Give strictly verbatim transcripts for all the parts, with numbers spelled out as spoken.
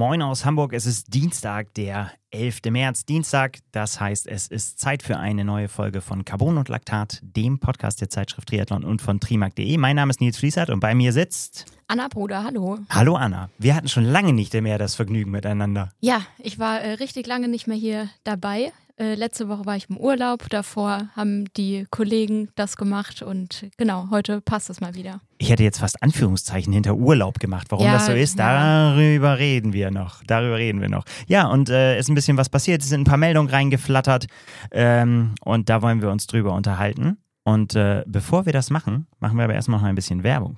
Moin aus Hamburg. Es ist Dienstag, der elfter März. Dienstag, das heißt, es ist Zeit für eine neue Folge von Carbon und Laktat, dem Podcast der Zeitschrift Triathlon und von trimark punkt de. Mein Name ist Nils Fließert und bei mir sitzt... Anna Bruder, hallo. Hallo Anna. Wir hatten schon lange nicht mehr das Vergnügen miteinander. Ja, ich war äh, richtig lange nicht mehr hier dabei. Äh, letzte Woche war ich im Urlaub, davor haben die Kollegen das gemacht und genau, heute passt es mal wieder. Ich hätte jetzt fast Anführungszeichen hinter Urlaub gemacht. Warum ja, das so ist, ja. darüber reden wir noch. Darüber reden wir noch. Ja, und äh, ist ein bisschen was passiert. Es sind ein paar Meldungen reingeflattert ähm, und da wollen wir uns drüber unterhalten. Und äh, bevor wir das machen, machen wir aber erstmal noch ein bisschen Werbung.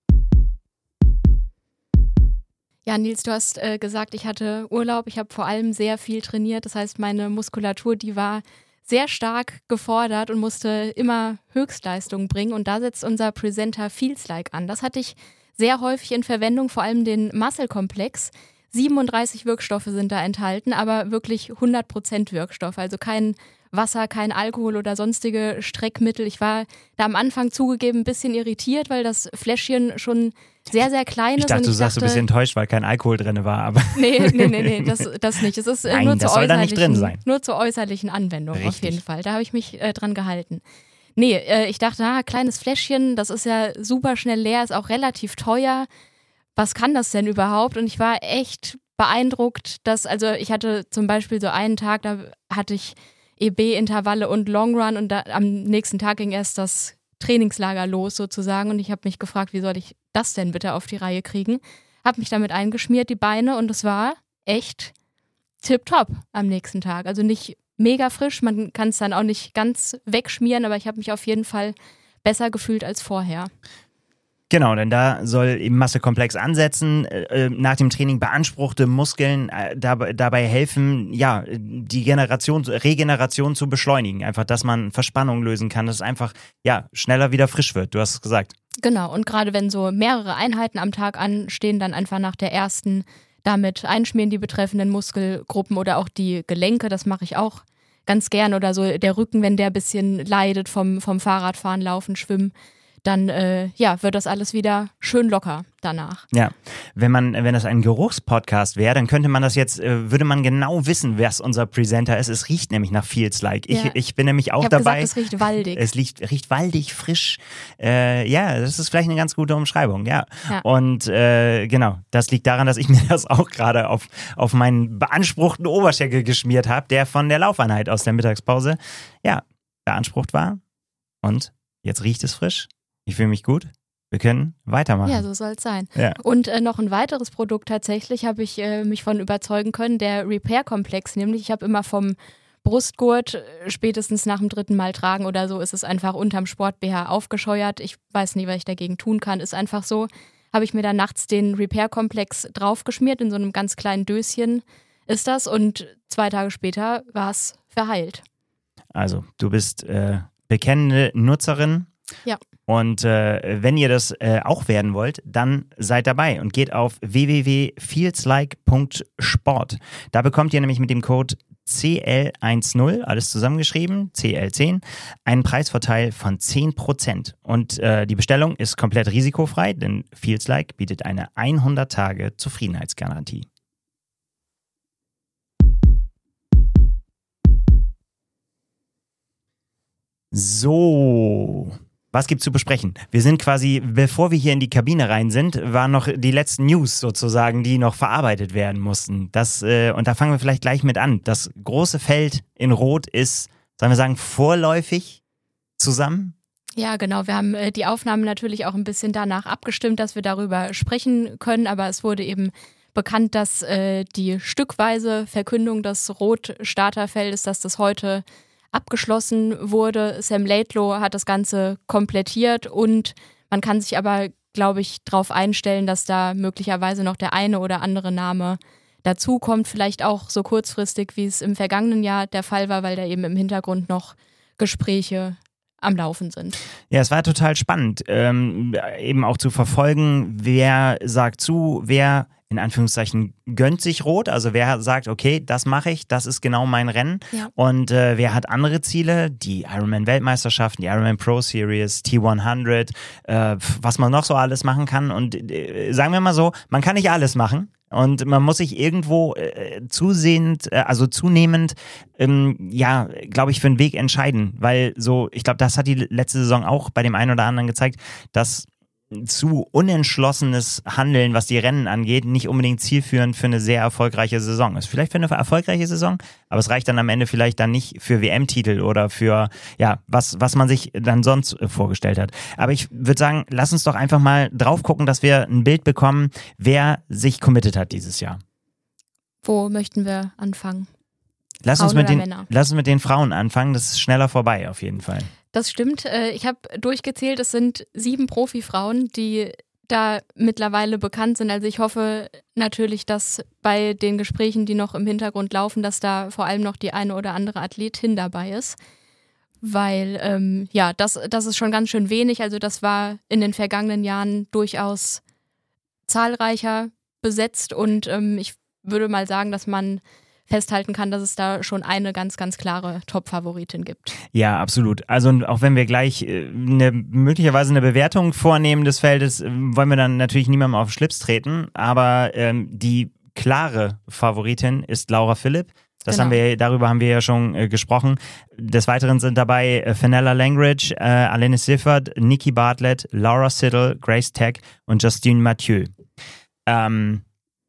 Ja, Nils, du hast äh, gesagt, ich hatte Urlaub. Ich habe vor allem sehr viel trainiert. Das heißt, meine Muskulatur, die war sehr stark gefordert und musste immer Höchstleistungen bringen. Und da setzt unser Presenter Feels Like an. Das hatte ich sehr häufig in Verwendung, vor allem den Muscle-Komplex. siebenunddreißig Wirkstoffe sind da enthalten, aber wirklich hundert Prozent Wirkstoffe. Also kein Wasser, kein Alkohol oder sonstige Streckmittel. Ich war da am Anfang zugegeben ein bisschen irritiert, weil das Fläschchen schon sehr, sehr klein ist. Ich dachte, und du ich sagst, dachte, du bist enttäuscht, weil kein Alkohol drin war. Aber nee, nee, nee, nee, das, das nicht. Es ist äh, Nein, nur, das zur soll da nicht drin sein. nur zur äußerlichen Anwendung Richtig. auf jeden Fall. Da habe ich mich äh, dran gehalten. Nee, äh, ich dachte, ah, kleines Fläschchen, das ist ja super schnell leer, ist auch relativ teuer. Was kann das denn überhaupt? Und ich war echt beeindruckt, dass, also ich hatte zum Beispiel so einen Tag, da hatte ich E B-Intervalle und Long Run und da, am nächsten Tag ging erst das Trainingslager los sozusagen und ich habe mich gefragt, wie soll ich das denn bitte auf die Reihe kriegen? Habe mich damit eingeschmiert, die Beine, und es war echt tipptopp am nächsten Tag. Also nicht mega frisch, man kann es dann auch nicht ganz wegschmieren, aber ich habe mich auf jeden Fall besser gefühlt als vorher. Genau, denn da soll eben Muskelkomplex ansetzen, äh, nach dem Training beanspruchte Muskeln äh, dabei, dabei helfen, ja, die Generation, Regeneration zu beschleunigen. Einfach, dass man Verspannung lösen kann, dass es einfach, ja, schneller wieder frisch wird. Du hast es gesagt. Genau, und gerade wenn so mehrere Einheiten am Tag anstehen, dann einfach nach der ersten damit einschmieren die betreffenden Muskelgruppen oder auch die Gelenke, das mache ich auch ganz gern. Oder so der Rücken, wenn der ein bisschen leidet vom, vom Fahrradfahren, Laufen, Schwimmen. Dann äh, ja, wird das alles wieder schön locker danach. Ja, wenn man, wenn das ein Geruchspodcast wäre, dann könnte man das jetzt, äh, würde man genau wissen, wer unser Presenter ist. Es riecht nämlich nach Feels Like. Ich, ja. ich bin nämlich auch ich hab dabei. Gesagt, es riecht waldig. Es riecht, riecht waldig, frisch. Äh, ja, das ist vielleicht eine ganz gute Umschreibung. Ja, ja. Und äh, genau, das liegt daran, dass ich mir das auch gerade auf, auf meinen beanspruchten Oberschenkel geschmiert habe, der von der Laufeinheit aus der Mittagspause, ja, beansprucht war. Und jetzt riecht es frisch. Ich fühle mich gut. Wir können weitermachen. Ja, so soll es sein. Ja. Und äh, noch ein weiteres Produkt tatsächlich habe ich äh, mich von überzeugen können, der Repair-Komplex. Nämlich, ich habe immer vom Brustgurt äh, spätestens nach dem dritten Mal tragen oder so ist es einfach unterm Sport-B H aufgescheuert. Ich weiß nicht, was ich dagegen tun kann. Ist einfach so. Habe ich mir dann nachts den Repair-Komplex draufgeschmiert. In so einem ganz kleinen Döschen ist das. Und zwei Tage später war es verheilt. Also, du bist äh, bekennende Nutzerin. Ja. Und äh, wenn ihr das äh, auch werden wollt, dann seid dabei und geht auf w w w punkt feelslike punkt sport. Da bekommt ihr nämlich mit dem Code C L zehn, alles zusammengeschrieben, C L zehn, einen Preisvorteil von zehn Prozent. Und äh, die Bestellung ist komplett risikofrei, denn Feelslike bietet eine hundert Tage Zufriedenheitsgarantie. So, was gibt's zu besprechen? Wir sind quasi, bevor wir hier in die Kabine rein sind, waren noch die letzten News sozusagen, die noch verarbeitet werden mussten. Das, äh, und da fangen wir vielleicht gleich mit an. Das große Feld in Rot ist, sollen wir sagen, vorläufig zusammen? Ja, genau. Wir haben äh, die Aufnahmen natürlich auch ein bisschen danach abgestimmt, dass wir darüber sprechen können, aber es wurde eben bekannt, dass äh, die stückweise Verkündung des Rot-Starterfeldes, dass das heute abgeschlossen wurde. Sam Laidlow hat das Ganze komplettiert und man kann sich aber, glaube ich, darauf einstellen, dass da möglicherweise noch der eine oder andere Name dazu kommt. Vielleicht auch so kurzfristig, wie es im vergangenen Jahr der Fall war, weil da eben im Hintergrund noch Gespräche am Laufen sind. Ja, es war total spannend, ähm, eben auch zu verfolgen, wer sagt zu, wer in Anführungszeichen gönnt sich Rot, also wer sagt, okay, das mache ich, das ist genau mein Rennen, ja. Und äh, wer hat andere Ziele, die Ironman-Weltmeisterschaften, die Ironman Pro Series, T hundert, äh, was man noch so alles machen kann und äh, sagen wir mal so, man kann nicht alles machen, Und man muss sich irgendwo äh, zusehend, äh, also zunehmend, ähm, ja, glaube ich, für einen Weg entscheiden. Weil so, ich glaube, das hat die letzte Saison auch bei dem einen oder anderen gezeigt, dass zu unentschlossenes Handeln, was die Rennen angeht, nicht unbedingt zielführend für eine sehr erfolgreiche Saison ist. Vielleicht für eine erfolgreiche Saison, aber es reicht dann am Ende vielleicht dann nicht für W M-Titel oder für, ja, was, was man sich dann sonst vorgestellt hat. Aber ich würde sagen, lass uns doch einfach mal drauf gucken, dass wir ein Bild bekommen, wer sich committed hat dieses Jahr. Wo möchten wir anfangen? Lass uns, Frauen mit den, oder Männer? lass uns mit den Frauen anfangen, das ist schneller vorbei auf jeden Fall. Das stimmt. Ich habe durchgezählt, es sind sieben Profifrauen, die da mittlerweile bekannt sind. Also ich hoffe natürlich, dass bei den Gesprächen, die noch im Hintergrund laufen, dass da vor allem noch die eine oder andere Athletin dabei ist. Weil, ähm, ja, das, das ist schon ganz schön wenig. Also das war in den vergangenen Jahren durchaus zahlreicher besetzt. Und ähm, ich würde mal sagen, dass man festhalten kann, dass es da schon eine ganz, ganz klare Top-Favoritin gibt. Ja, absolut. Also auch wenn wir gleich eine, möglicherweise eine Bewertung vornehmen des Feldes, wollen wir dann natürlich niemandem auf den Schlips treten, aber ähm, die klare Favoritin ist Laura Philipp. Das Genau. haben wir, darüber haben wir ja schon äh, gesprochen. Des Weiteren sind dabei äh, Fenella Langridge, äh, Alanis Siffert, Nikki Bartlett, Laura Siddle, Grace Teck und Justine Mathieu. Ähm,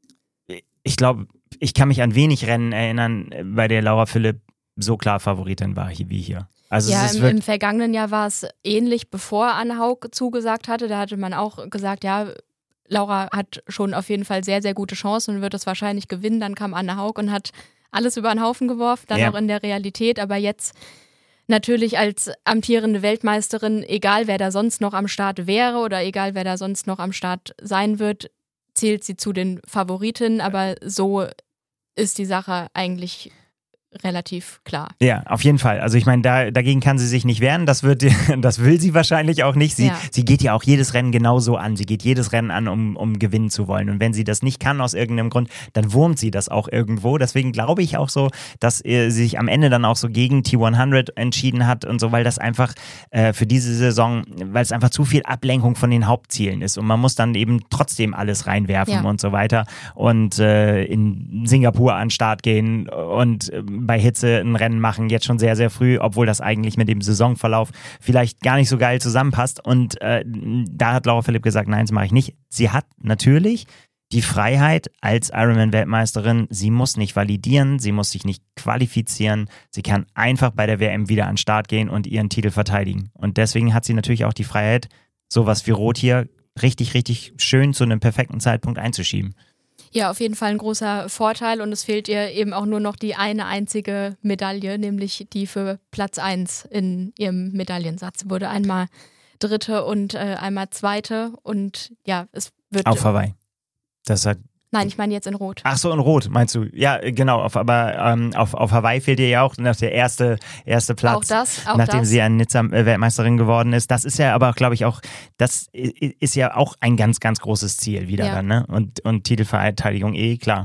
ich glaube, ich kann mich an wenig Rennen erinnern, bei der Laura Philipp so klar Favoritin war wie hier. Also ja, es ist im, wirklich im vergangenen Jahr war es ähnlich, bevor Anne Haug zugesagt hatte. Da hatte man auch gesagt, ja, Laura hat schon auf jeden Fall sehr, sehr gute Chancen und wird es wahrscheinlich gewinnen. Dann kam Anne Haug und hat alles über den Haufen geworfen, dann Ja. auch in der Realität. Aber jetzt natürlich als amtierende Weltmeisterin, egal wer da sonst noch am Start wäre oder egal wer da sonst noch am Start sein wird, zählt sie zu den Favoritinnen. Aber so ist die Sache eigentlich relativ klar. Ja, auf jeden Fall. Also ich meine, da, dagegen kann sie sich nicht wehren. Das wird, das will sie wahrscheinlich auch nicht. Sie, Ja. sie geht ja auch jedes Rennen genauso an. Sie geht jedes Rennen an, um, um gewinnen zu wollen. Und wenn sie das nicht kann aus irgendeinem Grund, dann wurmt sie das auch irgendwo. Deswegen glaube ich auch so, dass äh, sie sich am Ende dann auch so gegen T hundert entschieden hat und so, weil das einfach äh, für diese Saison, weil es einfach zu viel Ablenkung von den Hauptzielen ist. Und man muss dann eben trotzdem alles reinwerfen Ja. und so weiter. Und äh, in Singapur an den Start gehen und äh, bei Hitze ein Rennen machen, jetzt schon sehr, sehr früh, obwohl das eigentlich mit dem Saisonverlauf vielleicht gar nicht so geil zusammenpasst. Und äh, da hat Laura Philipp gesagt, nein, das mache ich nicht. Sie hat natürlich die Freiheit als Ironman-Weltmeisterin, sie muss nicht validieren, sie muss sich nicht qualifizieren, sie kann einfach bei der W M wieder an den Start gehen und ihren Titel verteidigen. Und deswegen hat sie natürlich auch die Freiheit, sowas wie Rot hier richtig, richtig schön zu einem perfekten Zeitpunkt einzuschieben. Ja, auf jeden Fall ein großer Vorteil und es fehlt ihr eben auch nur noch die eine einzige Medaille, nämlich die für Platz eins in ihrem Medaillensatz. Sie wurde einmal Dritte und äh, einmal Zweite und ja, es wird... Auf Hawaii. Das hat Nein, ich meine jetzt in Rot. Ach so, in Rot, meinst du? Ja, genau. Auf, aber ähm, auf, auf Hawaii fehlt ihr ja auch noch der erste, erste Platz, Auch das, auch nachdem das. sie an Nizza äh, Weltmeisterin geworden ist. Das ist ja aber, glaube ich, auch, das i- ist ja auch ein ganz, ganz großes Ziel wieder Ja. dann, ne? Und, und Titelverteidigung eh, klar.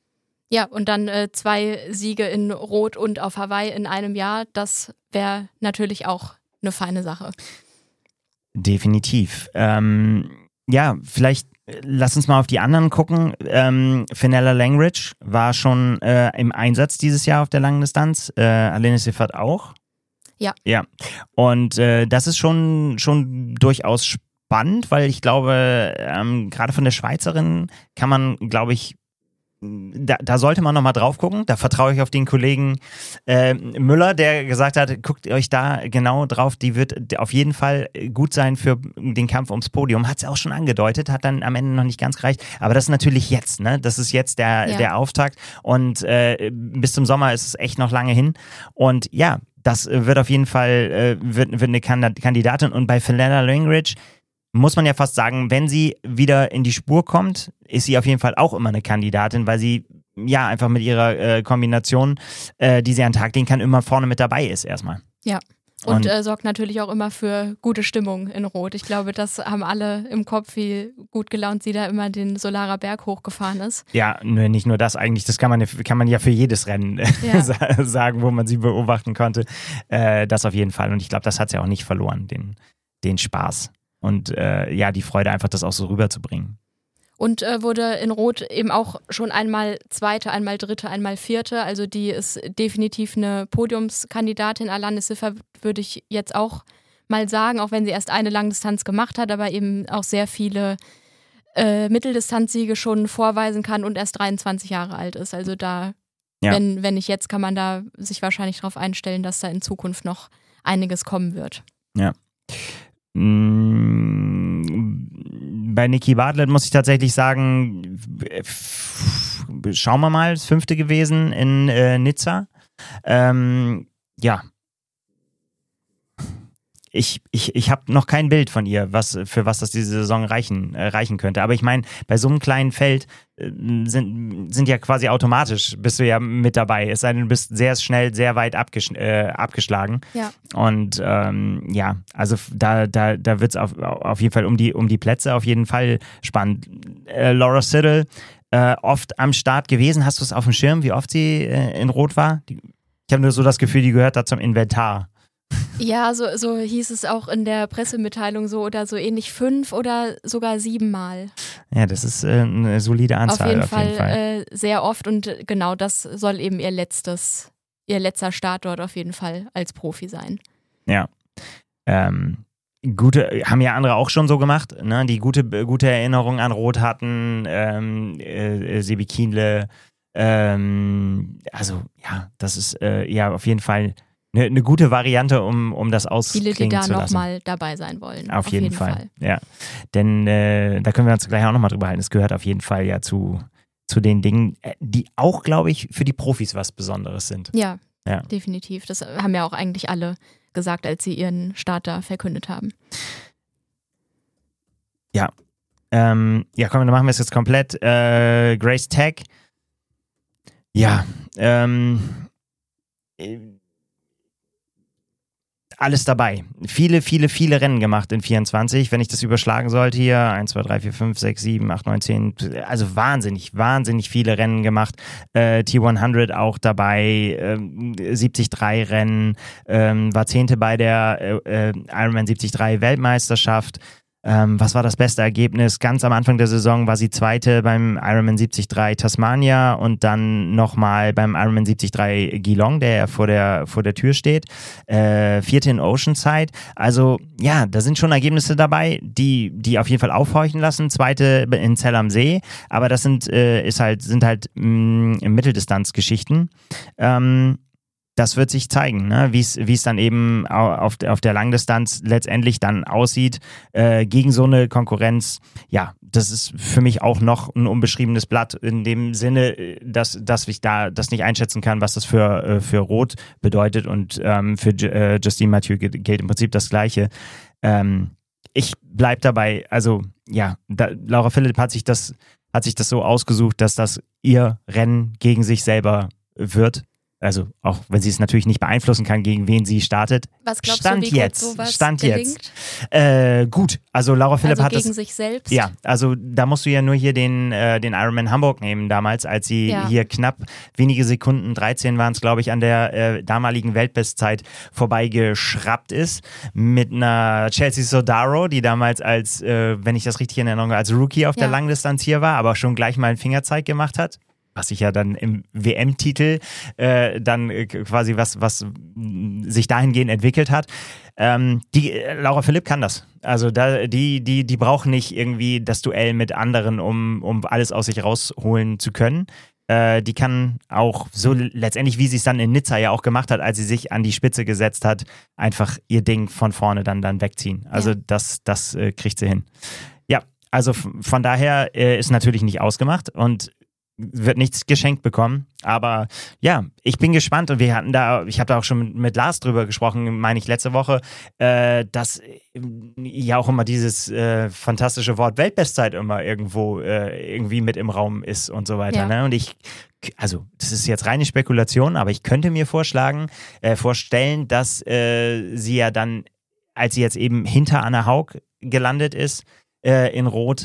Ja, und dann äh, zwei Siege in Rot und auf Hawaii in einem Jahr, das wäre natürlich auch eine feine Sache. Definitiv. Ähm, ja, vielleicht äh, lass uns mal auf die anderen gucken. Ähm, Fenella Langridge war schon äh, im Einsatz dieses Jahr auf der langen Distanz. Äh, Alanis Siffert auch. Ja. Ja. Und äh, das ist schon, schon durchaus spannend, weil ich glaube, ähm, gerade von der Schweizerin kann man, glaube ich, Da, da sollte man nochmal drauf gucken. Da vertraue ich auf den Kollegen äh, Müller, der gesagt hat, guckt euch da genau drauf. Die wird auf jeden Fall gut sein für den Kampf ums Podium. Hat sie auch schon angedeutet, hat dann am Ende noch nicht ganz gereicht. Aber das ist natürlich jetzt, ne? Das ist jetzt der, Ja. der Auftakt. Und äh, bis zum Sommer ist es echt noch lange hin. Und ja, das wird auf jeden Fall äh, wird, wird eine Kandidatin. Und bei Fenella Langridge muss man ja fast sagen, wenn sie wieder in die Spur kommt, ist sie auf jeden Fall auch immer eine Kandidatin, weil sie ja einfach mit ihrer äh, Kombination, äh, die sie an den Tag legen kann, immer vorne mit dabei ist erstmal. Ja. Und, Und- äh, sorgt natürlich auch immer für gute Stimmung in Rot. Ich glaube, das haben alle im Kopf, wie gut gelaunt sie da immer den Solarer Berg hochgefahren ist. Ja, nö, nicht nur das eigentlich, das kann man, kann man ja für jedes Rennen Ja. sa- sagen, wo man sie beobachten konnte. Äh, das auf jeden Fall. Und ich glaube, das hat sie auch nicht verloren, den, den Spaß. Und äh, ja, die Freude einfach, das auch so rüberzubringen. Und äh, wurde in Rot eben auch schon einmal Zweite, einmal Dritte, einmal Vierte. Also die ist definitiv eine Podiumskandidatin. Alane Siffer würde ich jetzt auch mal sagen, auch wenn sie erst eine Langdistanz gemacht hat, aber eben auch sehr viele äh, Mitteldistanzsiege schon vorweisen kann und erst dreiundzwanzig Jahre alt ist. Also da, ja. wenn, wenn nicht jetzt, kann man da sich wahrscheinlich darauf einstellen, dass da in Zukunft noch einiges kommen wird. Ja. Bei Nikki Bartlett muss ich tatsächlich sagen, schauen wir mal, das fünfte gewesen in äh, Nizza. Ähm, ja. Ich, ich, ich habe noch kein Bild von ihr, was, für was das diese Saison reichen, äh, reichen könnte. Aber ich meine, bei so einem kleinen Feld äh, sind, sind ja quasi automatisch, bist du ja mit dabei. Es sei denn, du bist sehr schnell, sehr weit abgesch äh, abgeschlagen. Ja. Und ähm, ja, also da, da, da wird es auf, auf jeden Fall um die, um die Plätze auf jeden Fall spannend. Äh, Laura Siddle, äh, oft am Start gewesen. Hast du es auf dem Schirm, wie oft sie äh, in Rot war? Die, ich habe nur so das Gefühl, die gehört da zum Inventar. Ja, so, so hieß es auch in der Pressemitteilung so oder so ähnlich fünf oder sogar siebenmal. Ja, das ist äh, eine solide Anzahl. Auf jeden auf Fall, jeden Fall. Äh, sehr oft und genau das soll eben ihr letztes, ihr letzter Start dort auf jeden Fall als Profi sein. Ja. Ähm, gute, haben ja andere auch schon so gemacht, ne? Die gute, gute Erinnerungen an Rot hatten, ähm, äh, Sebi Kienle, ähm, also ja, das ist äh, ja auf jeden Fall Eine, eine gute Variante, um, um das ausklingen Viele, die da zu lassen. nochmal dabei sein wollen. Auf, auf jeden, jeden Fall. Fall. Ja. Denn äh, da können wir uns gleich auch nochmal drüber halten. Es gehört auf jeden Fall ja zu, zu den Dingen, die auch, glaube ich, für die Profis was Besonderes sind. Ja, ja, definitiv. Das haben ja auch eigentlich alle gesagt, als sie ihren Start da verkündet haben. Ja. Ähm, ja, komm, dann machen wir es jetzt komplett. Äh, Grace Tech. Ja. Ähm, alles dabei. Viele, viele, viele Rennen gemacht in vierundzwanzig. Wenn ich das überschlagen sollte hier, eins, zwei, drei, vier, fünf, sechs, sieben, acht, neun, zehn, also wahnsinnig, wahnsinnig viele Rennen gemacht. Äh, T hundert auch dabei, ähm, siebzig drei Rennen, ähm, war Zehnte bei der äh, Ironman siebzig drei Weltmeisterschaft. Ähm, was war das beste Ergebnis? Ganz am Anfang der Saison war sie Zweite beim Ironman siebzig drei Tasmania und dann nochmal beim Ironman siebzig drei Geelong, der ja vor der, vor der Tür steht. Äh, Vierte in Oceanside. Also ja, da sind schon Ergebnisse dabei, die, die auf jeden Fall aufhorchen lassen. Zweite in Zell am See, aber das sind, äh, ist halt, sind halt mh, Mitteldistanzgeschichten. Ähm, Das wird sich zeigen, ne? wie es dann eben auf, auf der Langdistanz letztendlich dann aussieht äh, gegen so eine Konkurrenz. Ja, das ist für mich auch noch ein unbeschriebenes Blatt in dem Sinne, dass, dass ich da das nicht einschätzen kann, was das für, für Rot bedeutet und ähm, für äh, Justine Mathieu gilt im Prinzip das Gleiche. Ähm, ich bleib dabei, also ja, da, Laura Philipp hat sich das, hat sich das so ausgesucht, dass das ihr Rennen gegen sich selber wird. Also auch wenn sie es natürlich nicht beeinflussen kann, gegen wen sie startet. Was glaubst Stand du, wie jetzt, gut sowas Stand gelingt? jetzt. Äh, gut, also Laura Philipp also hat gegen das, sich selbst? Ja, also da musst du ja nur hier den, äh, den Ironman Hamburg nehmen damals, als sie ja. hier knapp wenige Sekunden, dreizehn waren es glaube ich, an der äh, damaligen Weltbestzeit vorbeigeschraubt ist mit einer Chelsea Sodaro, die damals als, äh, wenn ich das richtig in Erinnerung habe, als Rookie auf ja. der Langdistanz hier war, aber schon gleich mal einen Fingerzeig gemacht hat. Was sich ja dann im W M-Titel äh, dann äh, quasi was, was sich dahingehend entwickelt hat. Ähm, die äh, Laura Philipp kann das. Also da, die, die, die braucht nicht irgendwie das Duell mit anderen, um, um alles aus sich rausholen zu können. Äh, die kann auch so letztendlich, wie sie es dann in Nizza ja auch gemacht hat, als sie sich an die Spitze gesetzt hat, einfach ihr Ding von vorne dann, dann wegziehen. Also ja. das, das äh, kriegt sie hin. Ja, also f- von daher äh, ist natürlich nicht ausgemacht und wird nichts geschenkt bekommen, aber ja, ich bin gespannt und wir hatten da, ich habe da auch schon mit, mit Lars drüber gesprochen, meine ich letzte Woche, äh, dass ja auch immer dieses äh, fantastische Wort Weltbestzeit immer irgendwo äh, irgendwie mit im Raum ist und so weiter, ja. ne? Und ich, also das ist jetzt reine Spekulation, aber ich könnte mir vorschlagen, äh, vorstellen, dass äh, sie ja dann, als sie jetzt eben hinter Anna Haug gelandet ist, äh, in Rot,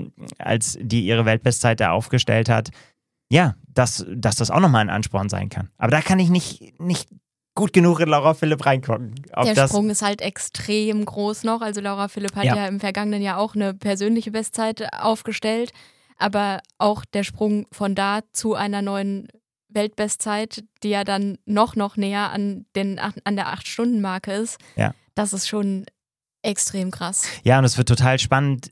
als die ihre Weltbestzeit da aufgestellt hat, ja, dass, dass das auch nochmal ein Ansporn sein kann. Aber da kann ich nicht, nicht gut genug in Laura Philipp reingucken. Der das Sprung ist halt extrem groß noch. Also Laura Philipp hat ja. ja im vergangenen Jahr auch eine persönliche Bestzeit aufgestellt. aber auch der Sprung von da zu einer neuen Weltbestzeit, die ja dann noch, noch näher an, den, an der acht-Stunden-Marke ist, ja. Das ist schon extrem krass. Ja, und es wird total spannend.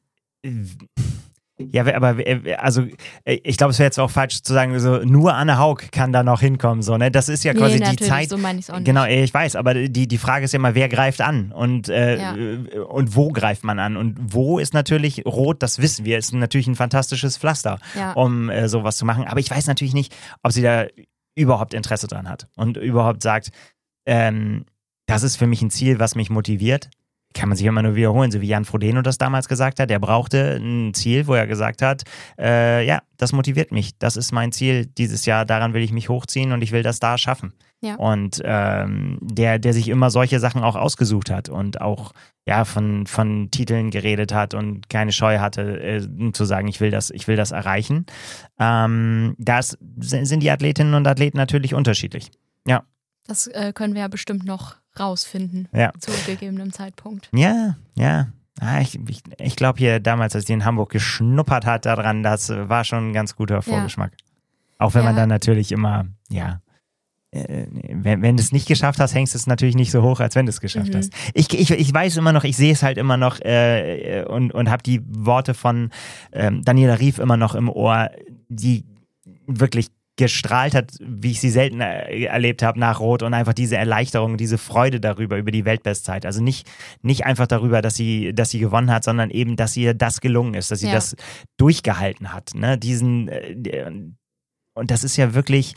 Ja, aber also ich glaube, es wäre jetzt auch falsch zu sagen, so nur Anne Haug kann da noch hinkommen, so, ne? Das ist ja quasi nee, die Zeit. So meine ich es auch nicht. Genau, ich weiß, aber die, die Frage ist ja immer, wer greift an und, äh, ja. und wo greift man an? Und wo ist natürlich Rot, das wissen wir, ist natürlich ein fantastisches Pflaster, ja. um äh, sowas zu machen. Aber ich weiß natürlich nicht, ob sie da überhaupt Interesse dran hat und überhaupt sagt, ähm, das ist für mich ein Ziel, was mich motiviert. Kann man sich immer nur wiederholen, so wie Jan Frodeno das damals gesagt hat. Der brauchte ein Ziel, wo er gesagt hat, äh, ja, das motiviert mich. Das ist mein Ziel dieses Jahr, daran will ich mich hochziehen und ich will das da schaffen. Ja. Und ähm, der, der sich immer solche Sachen auch ausgesucht hat und auch ja von, von Titeln geredet hat und keine Scheu hatte, äh, zu sagen, ich will das, ich will das erreichen. Ähm, das sind die Athletinnen und Athleten natürlich unterschiedlich. Ja. Das äh, können wir ja bestimmt noch rausfinden ja. zu gegebenem Zeitpunkt. Ja, ja. Ah, ich ich, ich glaube hier damals, als die in Hamburg geschnuppert hat daran, das war schon ein ganz guter Vorgeschmack. Ja. Auch wenn ja. man dann natürlich immer, ja, äh, wenn, wenn du es nicht geschafft hast, hängst du es natürlich nicht so hoch, als wenn du es geschafft mhm. hast. Ich, ich, ich weiß immer noch, ich sehe es halt immer noch äh, und, und habe die Worte von ähm, Daniela Ryf immer noch im Ohr, die wirklich gestrahlt hat, wie ich sie selten äh, erlebt habe nach Rot und einfach diese Erleichterung, diese Freude darüber, über die Weltbestzeit. Also nicht, nicht einfach darüber, dass sie, dass sie gewonnen hat, sondern eben, dass ihr das gelungen ist, dass sie ja. das durchgehalten hat. Ne? Diesen, äh, und das ist ja wirklich,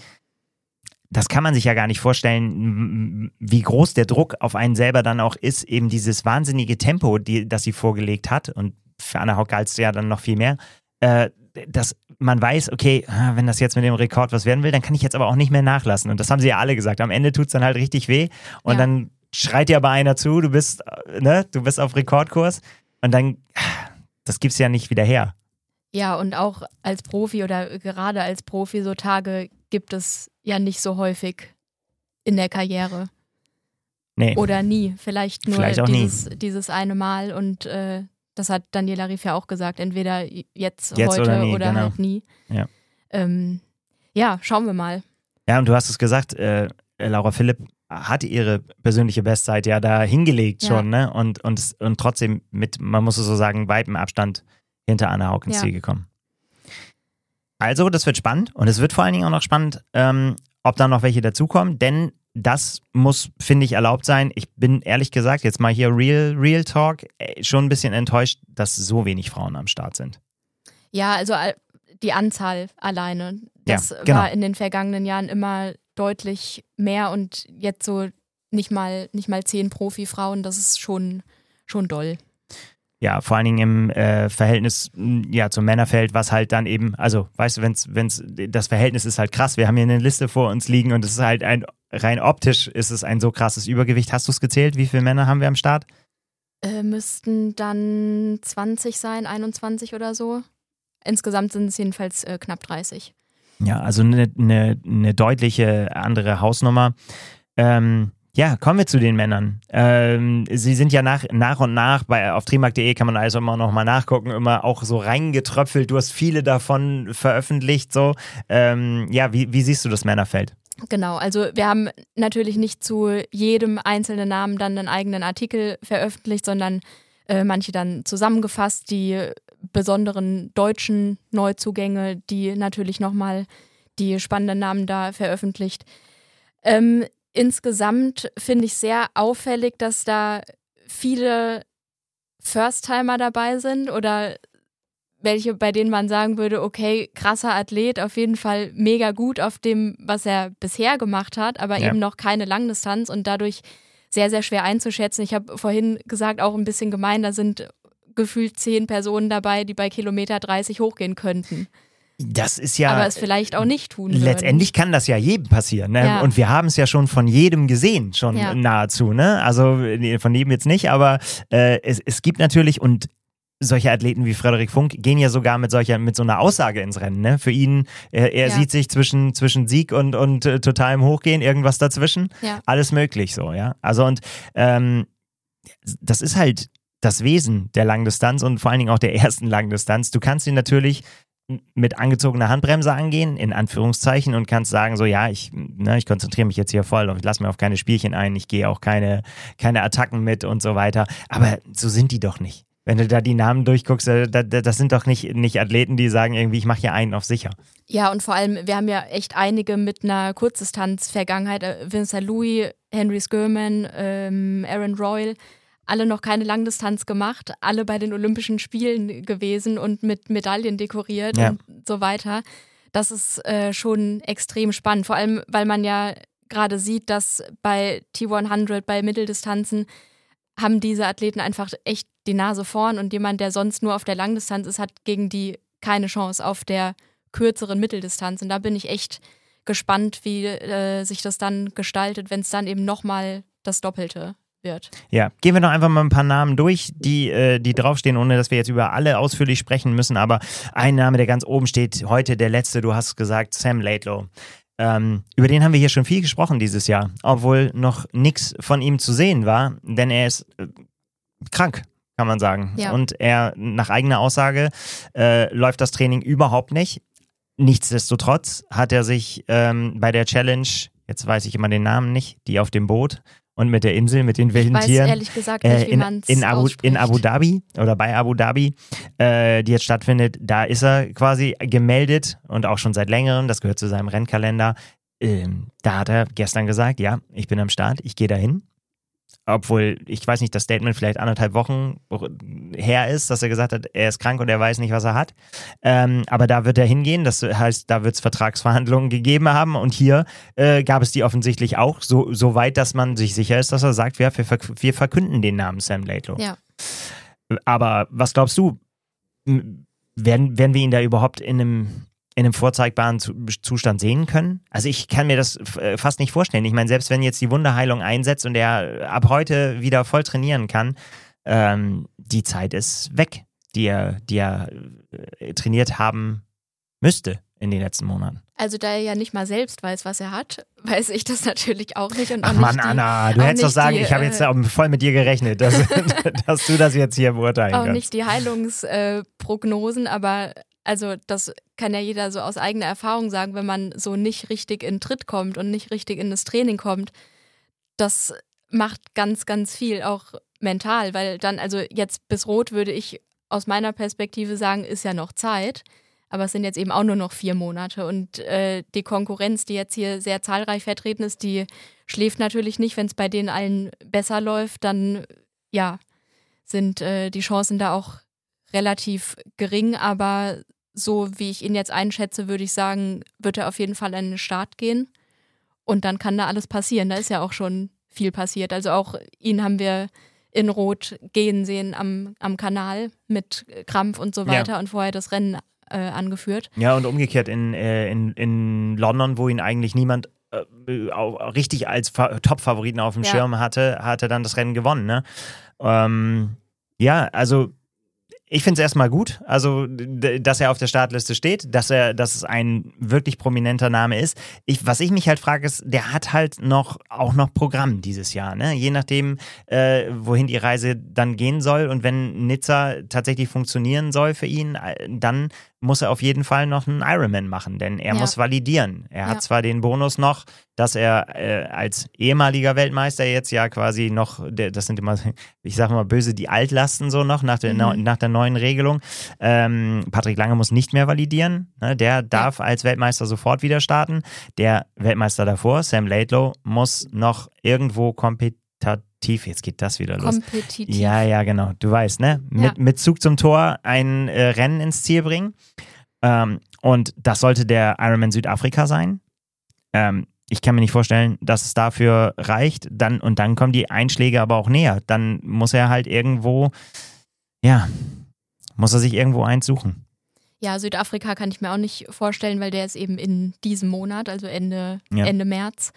das kann man sich ja gar nicht vorstellen, wie groß der Druck auf einen selber dann auch ist, eben dieses wahnsinnige Tempo, die, das sie vorgelegt hat, und für Anne Haug galt es ja dann noch viel mehr, äh, dass man weiß, okay, wenn das jetzt mit dem Rekord was werden will, dann kann ich jetzt aber auch nicht mehr nachlassen. Und das haben sie ja alle gesagt. Am Ende tut es dann halt richtig weh und ja. dann schreit dir aber einer zu, du bist, ne, du bist auf Rekordkurs und dann, das gibt's ja nicht wieder her. Ja, und auch als Profi oder gerade als Profi, so Tage gibt es ja nicht so häufig in der Karriere. Nee. Oder nie. Vielleicht nur Vielleicht auch dieses, nie. dieses eine Mal und äh, das hat Daniela Ryf ja auch gesagt, entweder jetzt, jetzt heute oder, nie, oder genau. halt nie. Ja. Ähm, ja, schauen wir mal. Ja, und du hast es gesagt, äh, Laura Philipp hatte ihre persönliche Bestzeit ja da hingelegt ja. schon, ne? Und, und, und trotzdem mit, man muss es so sagen, weitem Abstand hinter Anne Haug ins ja. Ziel gekommen. Also, das wird spannend und es wird vor allen Dingen auch noch spannend, ähm, ob da noch welche dazukommen, denn das muss, finde ich, erlaubt sein. Ich bin ehrlich gesagt, jetzt mal hier Real, Real Talk, schon ein bisschen enttäuscht, dass so wenig Frauen am Start sind. Ja, also die Anzahl alleine, das ja, genau. war in den vergangenen Jahren immer deutlich mehr und jetzt so nicht mal, nicht mal zehn Profifrauen, das ist schon, schon doll. Ja, vor allen Dingen im äh, Verhältnis ja, zum Männerfeld, was halt dann eben, also weißt du, wenn's, wenn's, das Verhältnis ist halt krass, wir haben hier eine Liste vor uns liegen und es ist halt ein, rein optisch ist es ein so krasses Übergewicht. Hast du es gezählt? Wie viele Männer haben wir am Start? Äh, müssten dann zwanzig sein, einundzwanzig oder so. Insgesamt sind es jedenfalls äh, knapp dreißig. Ja, also eine, eine, eine deutliche andere Hausnummer. Ähm, Ja, kommen wir zu den Männern. Ähm, sie sind ja nach, nach und nach, bei, auf trimark punkt de kann man also immer noch mal nachgucken, immer auch so reingetröpfelt. Du hast viele davon veröffentlicht. So. Ähm, ja, wie, wie siehst du das Männerfeld? Genau, also wir haben natürlich nicht zu jedem einzelnen Namen dann einen eigenen Artikel veröffentlicht, sondern äh, manche dann zusammengefasst, die besonderen deutschen Neuzugänge, die natürlich nochmal die spannenden Namen da veröffentlicht. Ähm, Insgesamt finde ich sehr auffällig, dass da viele First-Timer dabei sind oder welche, bei denen man sagen würde, okay, krasser Athlet, auf jeden Fall mega gut auf dem, was er bisher gemacht hat, aber ja. eben noch keine Langdistanz und dadurch sehr, sehr schwer einzuschätzen. Ich habe vorhin gesagt, auch ein bisschen gemein, da sind gefühlt zehn Personen dabei, die bei Kilometer dreißig hochgehen könnten. Das ist ja. Aber es vielleicht auch nicht tun würden. Letztendlich kann das ja jedem passieren. Ne? Ja. Und wir haben es ja schon von jedem gesehen, schon ja. nahezu. Ne? Also von jedem jetzt nicht, aber äh, es, es gibt natürlich, und solche Athleten wie Frederik Funk gehen ja sogar mit solcher, mit so einer Aussage ins Rennen. Ne? Für ihn, er, er ja. sieht sich zwischen, zwischen Sieg und, und äh, totalem Hochgehen, irgendwas dazwischen. Ja. Alles möglich so, ja. Also und ähm, das ist halt das Wesen der Langdistanz und vor allen Dingen auch der ersten Langdistanz. Du kannst ihn natürlich mit angezogener Handbremse angehen, in Anführungszeichen, und kannst sagen, so ja, ich, ne, ich konzentriere mich jetzt hier voll und ich lasse mir auf keine Spielchen ein, ich gehe auch keine, keine Attacken mit und so weiter. Aber so sind die doch nicht. Wenn du da die Namen durchguckst, das sind doch nicht, nicht Athleten, die sagen irgendwie, ich mache hier einen auf sicher. Ja, und vor allem, wir haben ja echt einige mit einer Kurzdistanz-Vergangenheit. Vincent Louis, Henry Skirman, ähm, Aaron Royal, alle noch keine Langdistanz gemacht, alle bei den Olympischen Spielen gewesen und mit Medaillen dekoriert ja. und so weiter. Das ist äh, schon extrem spannend, vor allem, weil man ja gerade sieht, dass bei T hundert, bei Mitteldistanzen, haben diese Athleten einfach echt die Nase vorn und jemand, der sonst nur auf der Langdistanz ist, hat gegen die keine Chance auf der kürzeren Mitteldistanz. Und da bin ich echt gespannt, wie äh, sich das dann gestaltet, wenn es dann eben nochmal das Doppelte wird. Ja, gehen wir noch einfach mal ein paar Namen durch, die, äh, die draufstehen, ohne dass wir jetzt über alle ausführlich sprechen müssen. Aber ein Name, der ganz oben steht, heute der letzte, du hast gesagt, Sam Laidlow. Ähm, über den haben wir hier schon viel gesprochen dieses Jahr, obwohl noch nichts von ihm zu sehen war, denn er ist äh, krank, kann man sagen. Ja. Und er, nach eigener Aussage, äh, läuft das Training überhaupt nicht. Nichtsdestotrotz hat er sich ähm, bei der Challenge, jetzt weiß ich immer den Namen nicht, die auf dem Boot und mit der Insel, mit den wilden ich weiß Tieren. ehrlich gesagt nicht, äh, in, wie man es in, Abu, ausspricht. in Abu Dhabi oder bei Abu Dhabi, äh, die jetzt stattfindet, da ist er quasi gemeldet und auch schon seit längerem, das gehört zu seinem Rennkalender. Ähm, da hat er gestern gesagt, ja, ich bin am Start, ich gehe dahin. Obwohl, ich weiß nicht, das Statement vielleicht anderthalb Wochen her ist, dass er gesagt hat, er ist krank und er weiß nicht, was er hat. Ähm, aber da wird er hingehen, das heißt, da wird es Vertragsverhandlungen gegeben haben und hier äh, gab es die offensichtlich auch, so, so weit, dass man sich sicher ist, dass er sagt, ja, wir, wir verkünden den Namen Sam Laidlow. Ja. Aber was glaubst du, werden, werden wir ihn da überhaupt in einem in einem vorzeigbaren Zustand sehen können? Also ich kann mir das fast nicht vorstellen. Ich meine, selbst wenn jetzt die Wunderheilung einsetzt und er ab heute wieder voll trainieren kann, ähm, die Zeit ist weg, die er, die er äh, trainiert haben müsste in den letzten Monaten. Also da er ja nicht mal selbst weiß, was er hat, weiß ich das natürlich auch nicht. Und auch Ach Mann, nicht die, Anna, du hättest doch sagen, die, ich habe jetzt äh, voll mit dir gerechnet, dass, dass du das jetzt hier beurteilen auch kannst. Auch nicht die Heilungsprognosen, äh, aber also das kann ja jeder so aus eigener Erfahrung sagen, wenn man so nicht richtig in Tritt kommt und nicht richtig in das Training kommt, das macht ganz, ganz viel, auch mental, weil dann, also jetzt bis Rot würde ich aus meiner Perspektive sagen, ist ja noch Zeit, aber es sind jetzt eben auch nur noch vier Monate und äh, die Konkurrenz, die jetzt hier sehr zahlreich vertreten ist, die schläft natürlich nicht, wenn es bei denen allen besser läuft, dann ja, sind äh, die Chancen da auch relativ gering, aber so wie ich ihn jetzt einschätze, würde ich sagen, wird er auf jeden Fall an den Start gehen und dann kann da alles passieren. Da ist ja auch schon viel passiert. Also auch ihn haben wir in Rot gehen sehen am, am Kanal mit Krampf und so weiter ja. und vorher das Rennen äh, angeführt. Ja, und umgekehrt in, äh, in, in London, wo ihn eigentlich niemand äh, auch richtig als Fa- Top-Favoriten auf dem ja. Schirm hatte, hat er dann das Rennen gewonnen. Ne? Ähm, ja, also ich finde es erstmal gut, also dass er auf der Startliste steht, dass er, dass es ein wirklich prominenter Name ist. Ich, was ich mich halt frage, ist, der hat halt noch auch noch Programm dieses Jahr, ne? Je nachdem, äh, wohin die Reise dann gehen soll und wenn Nizza tatsächlich funktionieren soll für ihn, dann muss er auf jeden Fall noch einen Ironman machen, denn er ja. muss validieren. Er hat ja. zwar den Bonus noch, dass er äh, als ehemaliger Weltmeister jetzt ja quasi noch, der, das sind immer, ich sag mal böse, die Altlasten so noch nach der, mhm. nach der neuen Regelung. Ähm, Patrick Lange muss nicht mehr validieren. Ne? Der darf ja. als Weltmeister sofort wieder starten. Der Weltmeister davor, Sam Laidlow, muss noch irgendwo kompetitiv, jetzt geht das wieder los. Kompetitiv. Ja, ja, genau. Du weißt, ne? Mit, ja. mit Zug zum Tor ein äh, Rennen ins Ziel bringen. Ähm, und das sollte der Ironman Südafrika sein. Ähm, ich kann mir nicht vorstellen, dass es dafür reicht. Dann, und dann kommen die Einschläge aber auch näher. Dann muss er halt irgendwo, ja, muss er sich irgendwo eins suchen. Ja, Südafrika kann ich mir auch nicht vorstellen, weil der ist eben in diesem Monat, also Ende, ja. Ende März.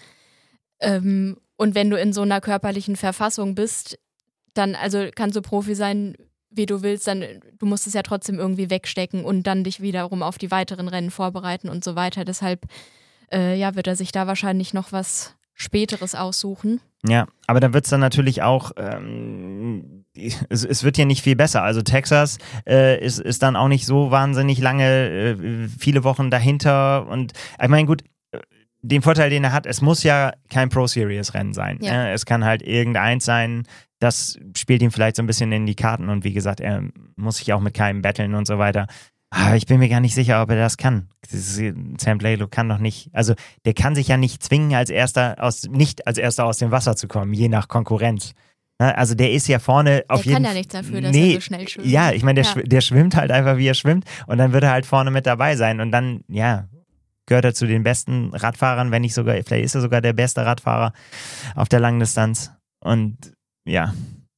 Ähm, und wenn du in so einer körperlichen Verfassung bist, dann, also kannst du Profi sein, wie du willst, dann du musst es ja trotzdem irgendwie wegstecken und dann dich wiederum auf die weiteren Rennen vorbereiten und so weiter. Deshalb äh, ja, wird er sich da wahrscheinlich noch was Späteres aussuchen. Ja, aber dann wird es dann natürlich auch, ähm, es, es wird hier nicht viel besser. Also Texas äh, ist, ist dann auch nicht so wahnsinnig lange, äh, viele Wochen dahinter. Und ich meine, gut, den Vorteil, den er hat, es muss ja kein Pro-Series-Rennen sein. Ja. Äh, es kann halt irgendeins sein, das spielt ihm vielleicht so ein bisschen in die Karten. Und wie gesagt, er muss sich auch mit keinem battlen und so weiter. Aber ich bin mir gar nicht sicher, ob er das kann. Das ist, Sam Blaylock kann doch nicht, also der kann sich ja nicht zwingen, als erster aus, nicht als erster aus dem Wasser zu kommen, je nach Konkurrenz. Also der ist ja vorne auf jeden Fall. Der kann ja nichts dafür, dass nee, er so schnell schwimmt. Ja, ich meine, der, ja. schw- der schwimmt halt einfach, wie er schwimmt und dann wird er halt vorne mit dabei sein und dann, ja, gehört er zu den besten Radfahrern, wenn nicht sogar, vielleicht ist er sogar der beste Radfahrer auf der Langdistanz und ja,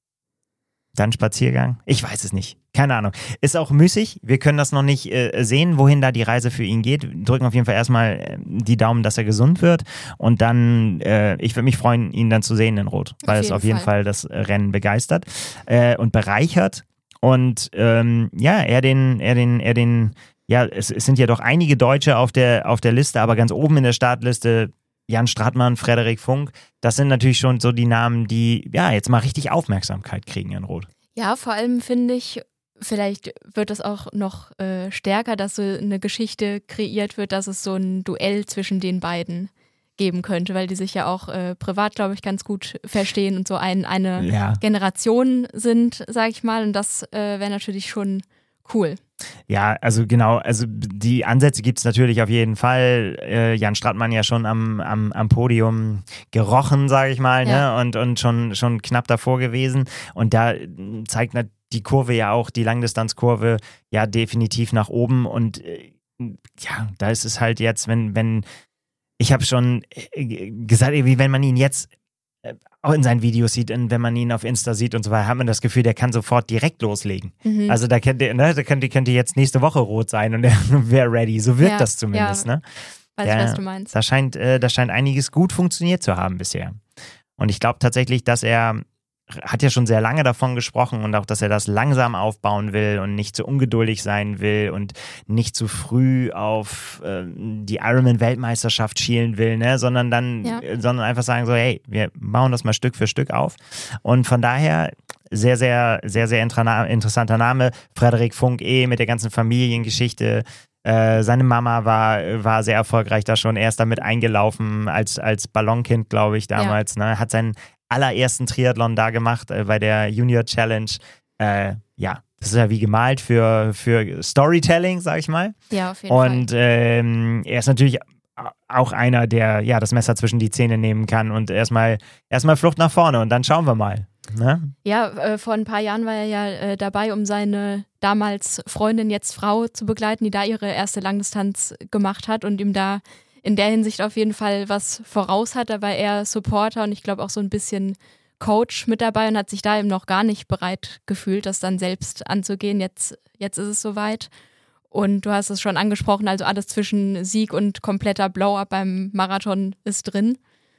dann Spaziergang. Ich weiß es nicht. Keine Ahnung. Ist auch müßig. Wir können das noch nicht äh, sehen, wohin da die Reise für ihn geht. Wir drücken auf jeden Fall erstmal äh, die Daumen, dass er gesund wird. Und dann, äh, ich würde mich freuen, ihn dann zu sehen in Rot, weil auf es auf jeden jeden Fall, Fall das Rennen begeistert äh, und bereichert. Und ähm, ja, er den, er den, er den, ja, es, es sind ja doch einige Deutsche auf der, auf der Liste, aber ganz oben in der Startliste Jan Stratmann, Frederik Funk, das sind natürlich schon so die Namen, die ja jetzt mal richtig Aufmerksamkeit kriegen in Rot. Ja, vor allem finde ich, vielleicht wird es auch noch äh, stärker, dass so eine Geschichte kreiert wird, dass es so ein Duell zwischen den beiden geben könnte, weil die sich ja auch äh, privat, glaube ich, ganz gut verstehen und so ein, eine Ja. Generation sind, sage ich mal. Und das äh, wäre natürlich schon cool. Ja, also genau, also die Ansätze gibt es natürlich auf jeden Fall. Äh, Jan Stratmann ja schon am, am, am Podium gerochen, sage ich mal, Ja. ne? Und, und schon, schon knapp davor gewesen. Und da zeigt die Kurve ja auch, die Langdistanzkurve, ja definitiv nach oben. Und äh, ja, da ist es halt jetzt, wenn, wenn, ich habe schon äh, gesagt, wie wenn man ihn jetzt auch in seinen Videos sieht und wenn man ihn auf Insta sieht und so weiter, hat man das Gefühl, der kann sofort direkt loslegen. Mhm. Also da könnte, ne, da könnte, könnte jetzt nächste Woche rot sein und er wäre ready. So wirkt Ja, das zumindest. ja. Ne? Weiß Der, ich, was du meinst. Da scheint, äh, da scheint einiges gut funktioniert zu haben bisher. Und ich glaube tatsächlich, dass er hat ja schon sehr lange davon gesprochen und auch, dass er das langsam aufbauen will und nicht zu ungeduldig sein will und nicht zu früh auf äh, die Ironman-Weltmeisterschaft schielen will, ne? sondern dann, Ja. äh, sondern einfach sagen so, hey, wir bauen das mal Stück für Stück auf. Und von daher sehr, sehr, sehr, sehr intra- interessanter Name. Frederik Funk eh mit der ganzen Familiengeschichte. Äh, seine Mama war, war sehr erfolgreich da schon. Er ist damit eingelaufen als, als Ballonkind, glaube ich, damals. Ja. Ne? Hat seinen allerersten Triathlon da gemacht äh, bei der Junior Challenge. Äh, ja, das ist ja wie gemalt für, für Storytelling, sag ich mal. Ja, auf jeden Und Fall. ähm, er ist natürlich auch einer, der ja das Messer zwischen die Zähne nehmen kann und erstmal erstmal Flucht nach vorne und dann schauen wir mal. Ne? Ja, äh, vor ein paar Jahren war er ja äh, dabei, um seine damals Freundin, jetzt Frau, zu begleiten, die da ihre erste Langdistanz gemacht hat und ihm da in der Hinsicht auf jeden Fall was voraus hat. Da war er Supporter und ich glaube auch so ein bisschen Coach mit dabei und hat sich da eben noch gar nicht bereit gefühlt, das dann selbst anzugehen. Jetzt, jetzt ist es soweit. Und du hast es schon angesprochen, also alles zwischen Sieg und kompletter Blow-up beim Marathon ist drin.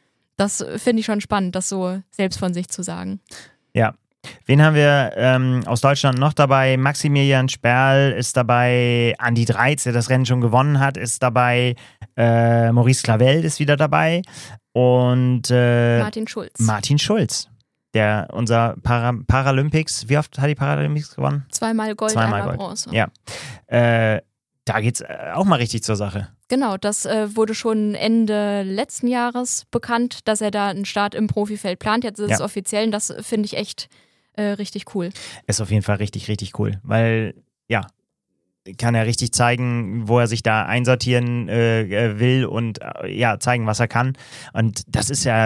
Das finde ich schon spannend, das so selbst von sich zu sagen. Ja. Wen haben wir ähm, aus Deutschland noch dabei? Maximilian Sperl ist dabei, Andi Dreiz, der das Rennen schon gewonnen hat, ist dabei, äh, Maurice Clavel ist wieder dabei und äh, Martin Schulz. Martin Schulz, der unser Para- Paralympics, wie oft hat die Paralympics gewonnen? Zweimal Gold, Zweimal einmal Gold. Bronze. Ja. Äh, da geht's äh, auch mal richtig zur Sache. Genau, das äh, wurde schon Ende letzten Jahres bekannt, dass er da einen Start im Profifeld plant. Jetzt ist Ja. es offiziell und das finde ich echt äh, richtig cool. Ist auf jeden Fall richtig, richtig cool, weil, ja, kann er richtig zeigen, wo er sich da einsortieren äh, will und äh, ja, zeigen, was er kann. Und das ist ja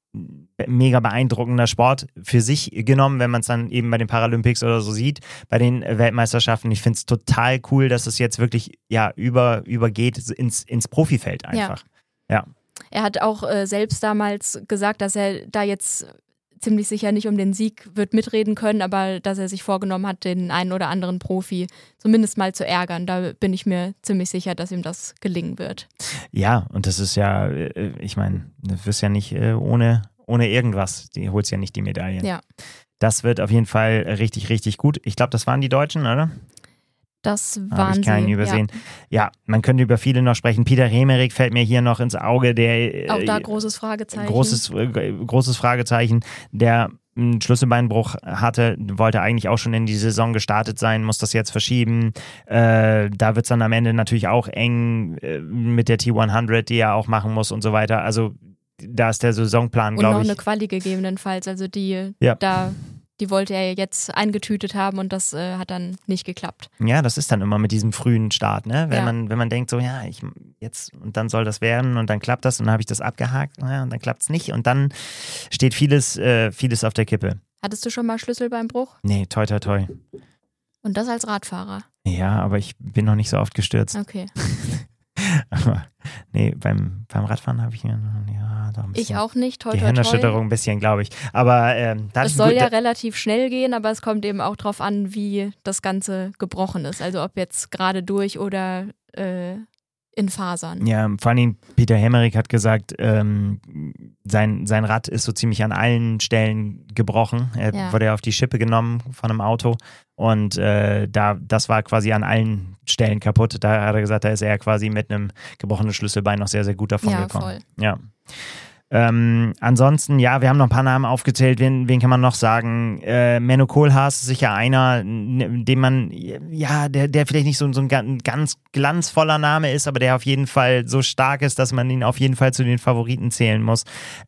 mega beeindruckender Sport für sich genommen, wenn man es dann eben bei den Paralympics oder so sieht, bei den Weltmeisterschaften. Ich finde es total cool, dass es jetzt wirklich ja über, übergeht ins, ins Profifeld einfach. Ja. Er hat auch äh, selbst damals gesagt, dass er da jetzt ziemlich sicher nicht um den Sieg wird mitreden können, aber dass er sich vorgenommen hat, den einen oder anderen Profi zumindest mal zu ärgern. Da bin ich mir ziemlich sicher, dass ihm das gelingen wird. Ja, und das ist ja, äh, ich meine, du wirst ja nicht äh, ohne, ohne irgendwas, die holst ja nicht die Medaillen. Ja. Das wird auf jeden Fall richtig, richtig gut. Ich glaube, das waren die Deutschen, oder? Das Habe waren ich keinen sie. übersehen. Ja. ja, man könnte über viele noch sprechen. Peter Remerik fällt mir hier noch ins Auge. Der, Ja. Auch da äh, großes Fragezeichen. Großes, äh, großes Fragezeichen. Der einen Schlüsselbeinbruch hatte, wollte eigentlich auch schon in die Saison gestartet sein, muss das jetzt verschieben. Äh, da wird es dann am Ende natürlich auch eng äh, mit der T hundert, die er auch machen muss und so weiter. Also da ist der Saisonplan, glaube ich. Und noch eine Quali gegebenenfalls, also die ja. da... Die wollte er jetzt eingetütet haben und das äh, hat dann nicht geklappt. Ja, das ist dann immer mit diesem frühen Start, ne? Wenn ja. man, wenn man denkt, so ja, ich jetzt und dann soll das werden und dann klappt das und dann habe ich das abgehakt ja, und dann klappt es nicht und dann steht vieles, äh, vieles auf der Kippe. Hattest du schon mal Schlüsselbeinbruch? Nee, toi toi toi. Und das als Radfahrer? Ja, aber ich bin noch nicht so oft gestürzt. Okay. Aber nee, beim, beim Radfahren habe ich ja, da ein bisschen ich auch nicht, toi toi toi. Gehirnerschütterung ein bisschen, glaube ich. Aber ähm, da es soll ja relativ schnell gehen, aber es kommt eben auch drauf an, wie das Ganze gebrochen ist. Also ob jetzt gerade durch oder äh, in Fasern. Ja, vor allem Peter Hemmerich hat gesagt, ähm, sein, sein Rad ist so ziemlich an allen Stellen gebrochen. Er ja. wurde auf die Schippe genommen von einem Auto und äh, da, das war quasi an allen Stellen kaputt. Da hat er gesagt, da ist er quasi mit einem gebrochenen Schlüsselbein noch sehr, sehr gut davon ja, gekommen. Voll. Ja, Ähm, ansonsten, ja, wir haben noch ein paar Namen aufgezählt. Wen, wen kann man noch sagen? Äh, Menno Koolhaas ist sicher einer, den man, ja, der, der vielleicht nicht so, so ein ganz glanzvoller Name ist, aber der auf jeden Fall so stark ist, dass man ihn auf jeden Fall zu den Favoriten zählen muss.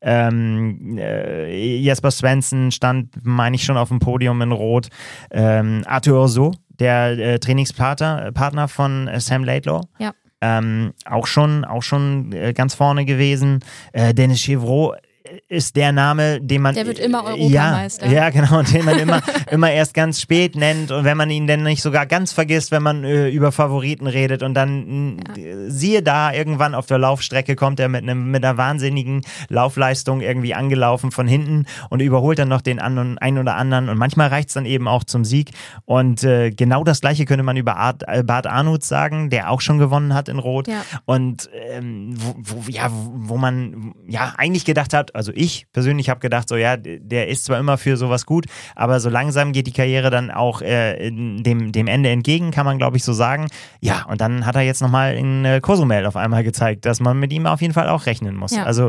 Ähm, äh, Jesper Svensson stand, meine ich, schon auf dem Podium in Rot. Ähm, Arthur Urso, der äh, Trainingspartner Partner von äh, Sam Laidlaw. Ja. Ähm, auch schon, auch schon äh, ganz vorne gewesen. Äh, Dennis Chevreau ist der Name, den man... Der wird immer Europameister. Ja, ja genau, den man immer, immer erst ganz spät nennt und wenn man ihn dann nicht sogar ganz vergisst, wenn man äh, über Favoriten redet und dann ja. äh, siehe da, irgendwann auf der Laufstrecke kommt er mit, einem, mit einer wahnsinnigen Laufleistung irgendwie angelaufen von hinten und überholt dann noch den anderen, einen oder anderen und manchmal reicht es dann eben auch zum Sieg und äh, genau das Gleiche könnte man über Art, äh, Bart Arnouds sagen, der auch schon gewonnen hat in Rot ja. und ähm, wo, wo, ja, wo man ja eigentlich gedacht hat, also ich persönlich habe gedacht, so ja, der ist zwar immer für sowas gut, aber so langsam geht die Karriere dann auch äh, dem, dem Ende entgegen, kann man glaube ich so sagen. Ja, und dann hat er jetzt nochmal in äh, Cozumel auf einmal gezeigt, dass man mit ihm auf jeden Fall auch rechnen muss. Ja. Also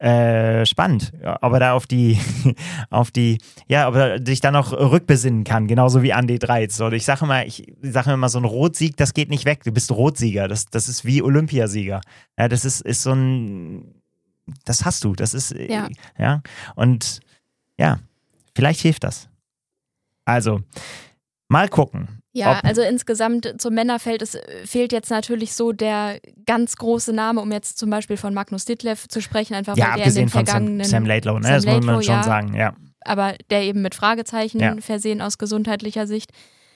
äh, spannend, ob er da auf die, auf die, ja, ob er sich da noch rückbesinnen kann, genauso wie Andy Dreiz. Oder ich sage immer, ich sage immer, so ein Rotsieg, das geht nicht weg, du bist Rotsieger, das, das ist wie Olympiasieger. Ja, das ist, ist so ein das hast du, das ist, ja. ja, und ja, vielleicht hilft das. Also, mal gucken. Ja, also insgesamt zum Männerfeld, es fehlt jetzt natürlich so der ganz große Name, um jetzt zum Beispiel von Magnus Ditlev zu sprechen, einfach ja, weil der in den vergangenen... Ja, Sam, Sam Laidlaw, ne? Sam das Laidlaw, muss man schon ja, sagen, ja. Aber der eben mit Fragezeichen ja. versehen aus gesundheitlicher Sicht.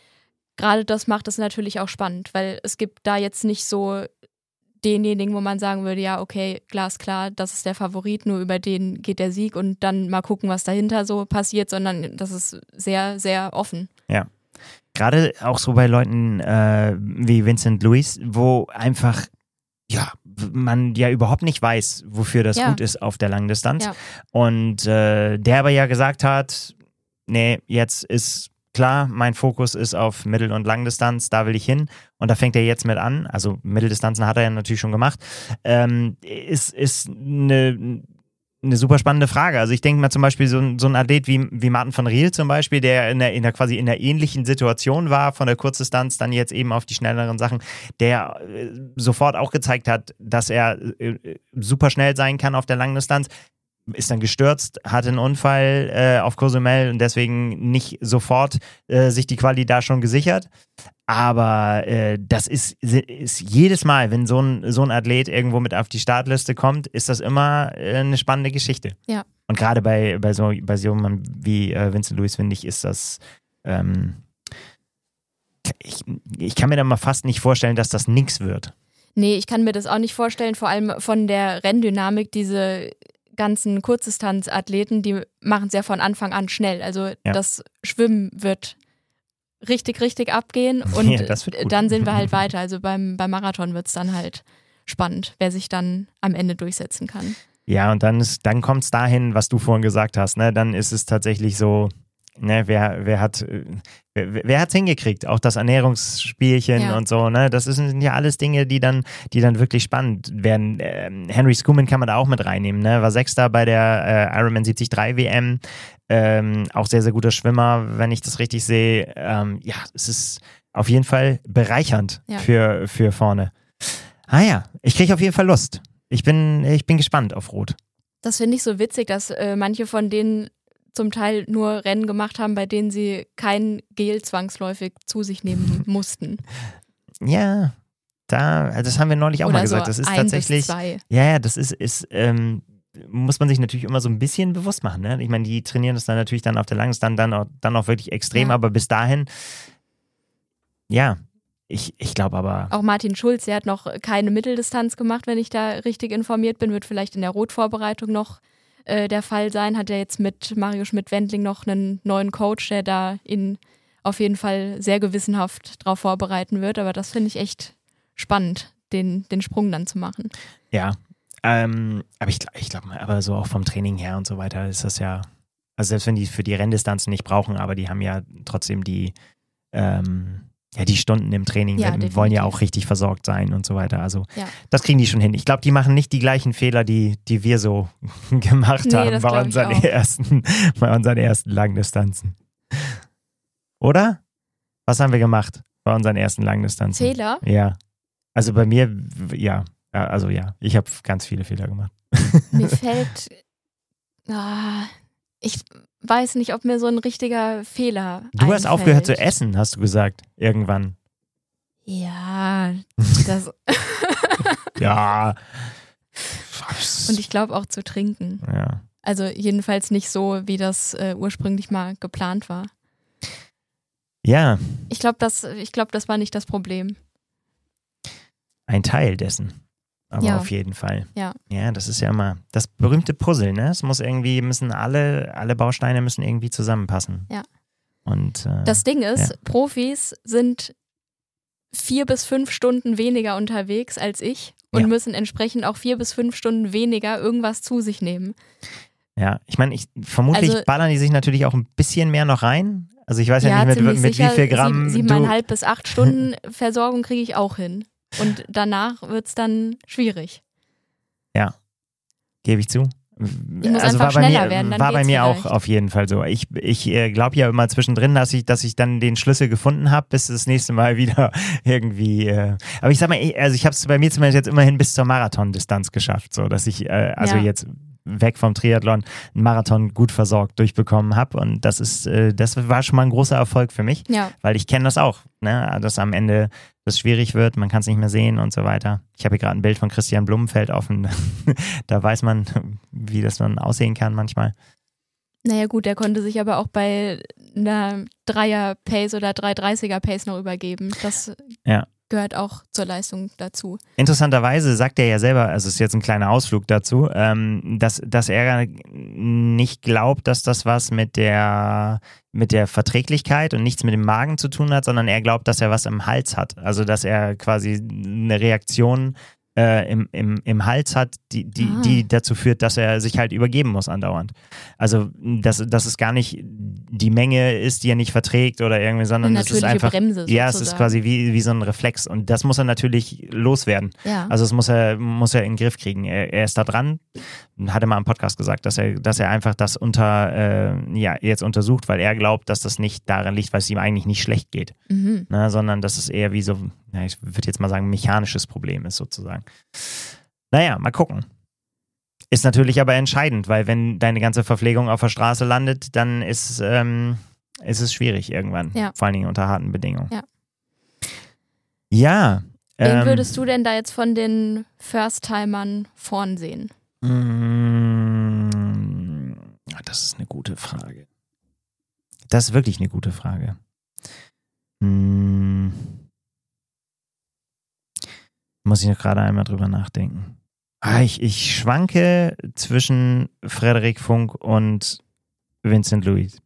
Gerade das macht es natürlich auch spannend, weil es gibt da jetzt nicht so denjenigen, wo man sagen würde, ja, okay, glasklar, das ist der Favorit, nur über den geht der Sieg und dann mal gucken, was dahinter so passiert, sondern das ist sehr, sehr offen. Ja. Gerade auch so bei Leuten äh, wie Vincent Luis, wo einfach, ja, man ja überhaupt nicht weiß, wofür das ja. gut ist auf der Langdistanz. Ja. Und äh, der aber ja gesagt hat, nee, jetzt ist klar, mein Fokus ist auf Mittel- und Langdistanz, da will ich hin und da fängt er jetzt mit an, also Mitteldistanzen hat er ja natürlich schon gemacht, ähm, ist, ist eine, eine super spannende Frage. Also ich denke mal zum Beispiel so, so ein Athlet wie, wie Martin van Riel zum Beispiel, der, in der, in der quasi in der ähnlichen Situation war, von der Kurzdistanz dann jetzt eben auf die schnelleren Sachen, der äh, sofort auch gezeigt hat, dass er äh, super schnell sein kann auf der Langdistanz, ist dann gestürzt, hatte einen Unfall äh, auf Cozumel und deswegen nicht sofort äh, sich die Quali da schon gesichert. Aber äh, das ist, ist jedes Mal, wenn so ein, so ein Athlet irgendwo mit auf die Startliste kommt, ist das immer äh, eine spannende Geschichte. Ja. Und gerade bei, bei so bei so jemandem wie äh, Vincent Luis, finde ich, ist das ähm, ich, ich kann mir da mal fast nicht vorstellen, dass das nichts wird. Nee, ich kann mir das auch nicht vorstellen, vor allem von der Renndynamik, diese ganzen Kurzdistanzathleten, die machen es ja von Anfang an schnell. Also ja. das Schwimmen wird richtig, richtig abgehen und ja, dann sind wir halt weiter. Also beim, beim Marathon wird es dann halt spannend, wer sich dann am Ende durchsetzen kann. Ja, und dann, ist, dann kommt es dahin, was du vorhin gesagt hast. Ne? Dann ist es tatsächlich so, ne, wer, wer hat wer, wer hat's hingekriegt? Auch das Ernährungsspielchen ja. und so, ne? Das sind ja alles Dinge, die dann, die dann wirklich spannend werden. Ähm, Henry Schoeman kann man da auch mit reinnehmen, ne? War Sechster bei der äh, Ironman siebzig drei W M. ähm, auch sehr, sehr guter Schwimmer, wenn ich das richtig sehe. Ähm, ja, es ist auf jeden Fall bereichernd Ja. für, für vorne. Ah ja, ich kriege auf jeden Fall Lust. Ich bin, ich bin gespannt auf Rot. Das finde ich so witzig, dass äh, manche von denen zum Teil nur Rennen gemacht haben, bei denen sie kein Gel zwangsläufig zu sich nehmen mussten. Ja, da, das haben wir neulich auch Oder mal gesagt. so Das ist ein tatsächlich. bis zwei. Ja, ja, das ist, ist ähm, muss man sich natürlich immer so ein bisschen bewusst machen. Ne? Ich meine, die trainieren das dann natürlich dann auf der Langdistanz dann, dann, auch, dann auch wirklich extrem, Ja. aber bis dahin, ja, ich, ich glaube aber. Auch Martin Schulz, der hat noch keine Mitteldistanz gemacht, wenn ich da richtig informiert bin, wird vielleicht in der Rotvorbereitung noch äh, der Fall sein. Hat er jetzt mit Mario Schmidt-Wendling noch einen neuen Coach, der da ihn auf jeden Fall sehr gewissenhaft drauf vorbereiten wird. Aber das finde ich echt spannend, den, den Sprung dann zu machen. Ja, ähm, aber ich, ich glaube, aber so auch vom Training her und so weiter ist das ja, also selbst wenn die für die Renndistanzen nicht brauchen, aber die haben ja trotzdem die, ähm, ja, die Stunden im Training, Ja, werden, definitiv. wollen ja auch richtig versorgt sein und so weiter. Also Ja. das kriegen die schon hin. Ich glaube, die machen nicht die gleichen Fehler, die, die wir so gemacht Nee, haben das bei glaub ich unseren, auch. ersten, bei unseren ersten Langdistanzen. Oder? Was haben wir gemacht bei unseren ersten Langdistanzen? Fehler? Ja. Also bei mir, w- ja. Ja, Also ja, ich habe ganz viele Fehler gemacht. Mir fällt, ah, ich weiß nicht, ob mir so ein richtiger Fehler Du hast einfällt. aufgehört zu essen, hast du gesagt, irgendwann. Ja, das, Ja. und ich glaube auch zu trinken. ja. Also jedenfalls nicht so, wie das äh, ursprünglich mal geplant war. Ja, Ich glaube, das, ich glaub, das war nicht das Problem. ein Teil dessen. Aber Ja. auf jeden Fall. Ja. Ja, das ist ja immer das berühmte Puzzle, ne? Es muss irgendwie, müssen alle, alle Bausteine müssen irgendwie zusammenpassen. Ja. Und äh, Das Ding ist, ja. Profis sind vier bis fünf Stunden weniger unterwegs als ich und Ja. müssen entsprechend auch vier bis fünf Stunden weniger irgendwas zu sich nehmen. ja, ich meine, ich vermutlich Also- ballern die sich natürlich auch ein bisschen mehr noch rein. Also ich weiß ja, Ja, nicht, mit, ziemlich mit sicher, wie viel Gramm sieben, du. siebeneinhalb bis acht Stunden Versorgung kriege ich auch hin. Und danach wird es dann schwierig. Gebe ich zu. Ich muss also einfach war bei schneller mir, werden, dann war bei geht's mir auch vielleicht. auf jeden Fall so. Ich, ich äh, glaube ja immer zwischendrin, dass ich, dass ich dann den Schlüssel gefunden habe, bis das nächste Mal wieder irgendwie. Äh, aber ich sag mal, ich, also ich habe es bei mir zumindest jetzt immerhin bis zur Marathondistanz geschafft, so dass ich äh, also Ja. jetzt weg vom Triathlon einen Marathon gut versorgt durchbekommen habe und das ist, äh, das war schon mal ein großer Erfolg für mich, Ja, weil ich kenne das auch, ne, dass am Ende das schwierig wird, man kann es nicht mehr sehen und so weiter. Ich habe hier gerade ein Bild von Christian Blumenfeld offen, da weiß man, wie das dann aussehen kann manchmal. naja gut, der konnte sich aber auch bei einer Dreier-Pace oder drei dreißiger-Pace noch übergeben. Das Ja. gehört auch zur Leistung dazu. Interessanterweise sagt er ja selber, also es ist jetzt ein kleiner Ausflug dazu, ähm, dass, dass er nicht glaubt, dass das was mit der, mit der Verträglichkeit und nichts mit dem Magen zu tun hat, sondern er glaubt, dass er was im Hals hat. Also dass er quasi eine Reaktion äh, im, im, im Hals hat, die, die, Ah. die dazu führt, dass er sich halt übergeben muss andauernd. Also dass, dass es gar nicht die Menge ist, die er nicht verträgt oder irgendwie, sondern Eine es ist natürliche einfach. Bremse Ja, es ist sozusagen. quasi wie, wie so ein Reflex und das muss er natürlich loswerden. Ja. Also das muss er, muss er in den Griff kriegen. Er, er ist da dran, hat er mal im Podcast gesagt, dass er, dass er einfach das unter, äh, ja, jetzt untersucht, weil er glaubt, dass das nicht daran liegt, weil es ihm eigentlich nicht schlecht geht, Mhm. ne, sondern dass es eher wie so, ja, ich würde jetzt mal sagen, ein mechanisches Problem ist sozusagen. Naja, mal gucken. Ist natürlich aber entscheidend, weil wenn deine ganze Verpflegung auf der Straße landet, dann ist, ähm, ist es schwierig irgendwann. Ja. Vor allen Dingen unter harten Bedingungen. Ja. Ja. Wen ähm, würdest du denn da jetzt von den First-Timern vorn sehen? Mm, Das ist eine gute Frage. Das ist wirklich eine gute Frage. Mm. Muss ich noch gerade einmal drüber nachdenken. Ah, ich, ich schwanke zwischen Frederik Funk und Vincent Louis.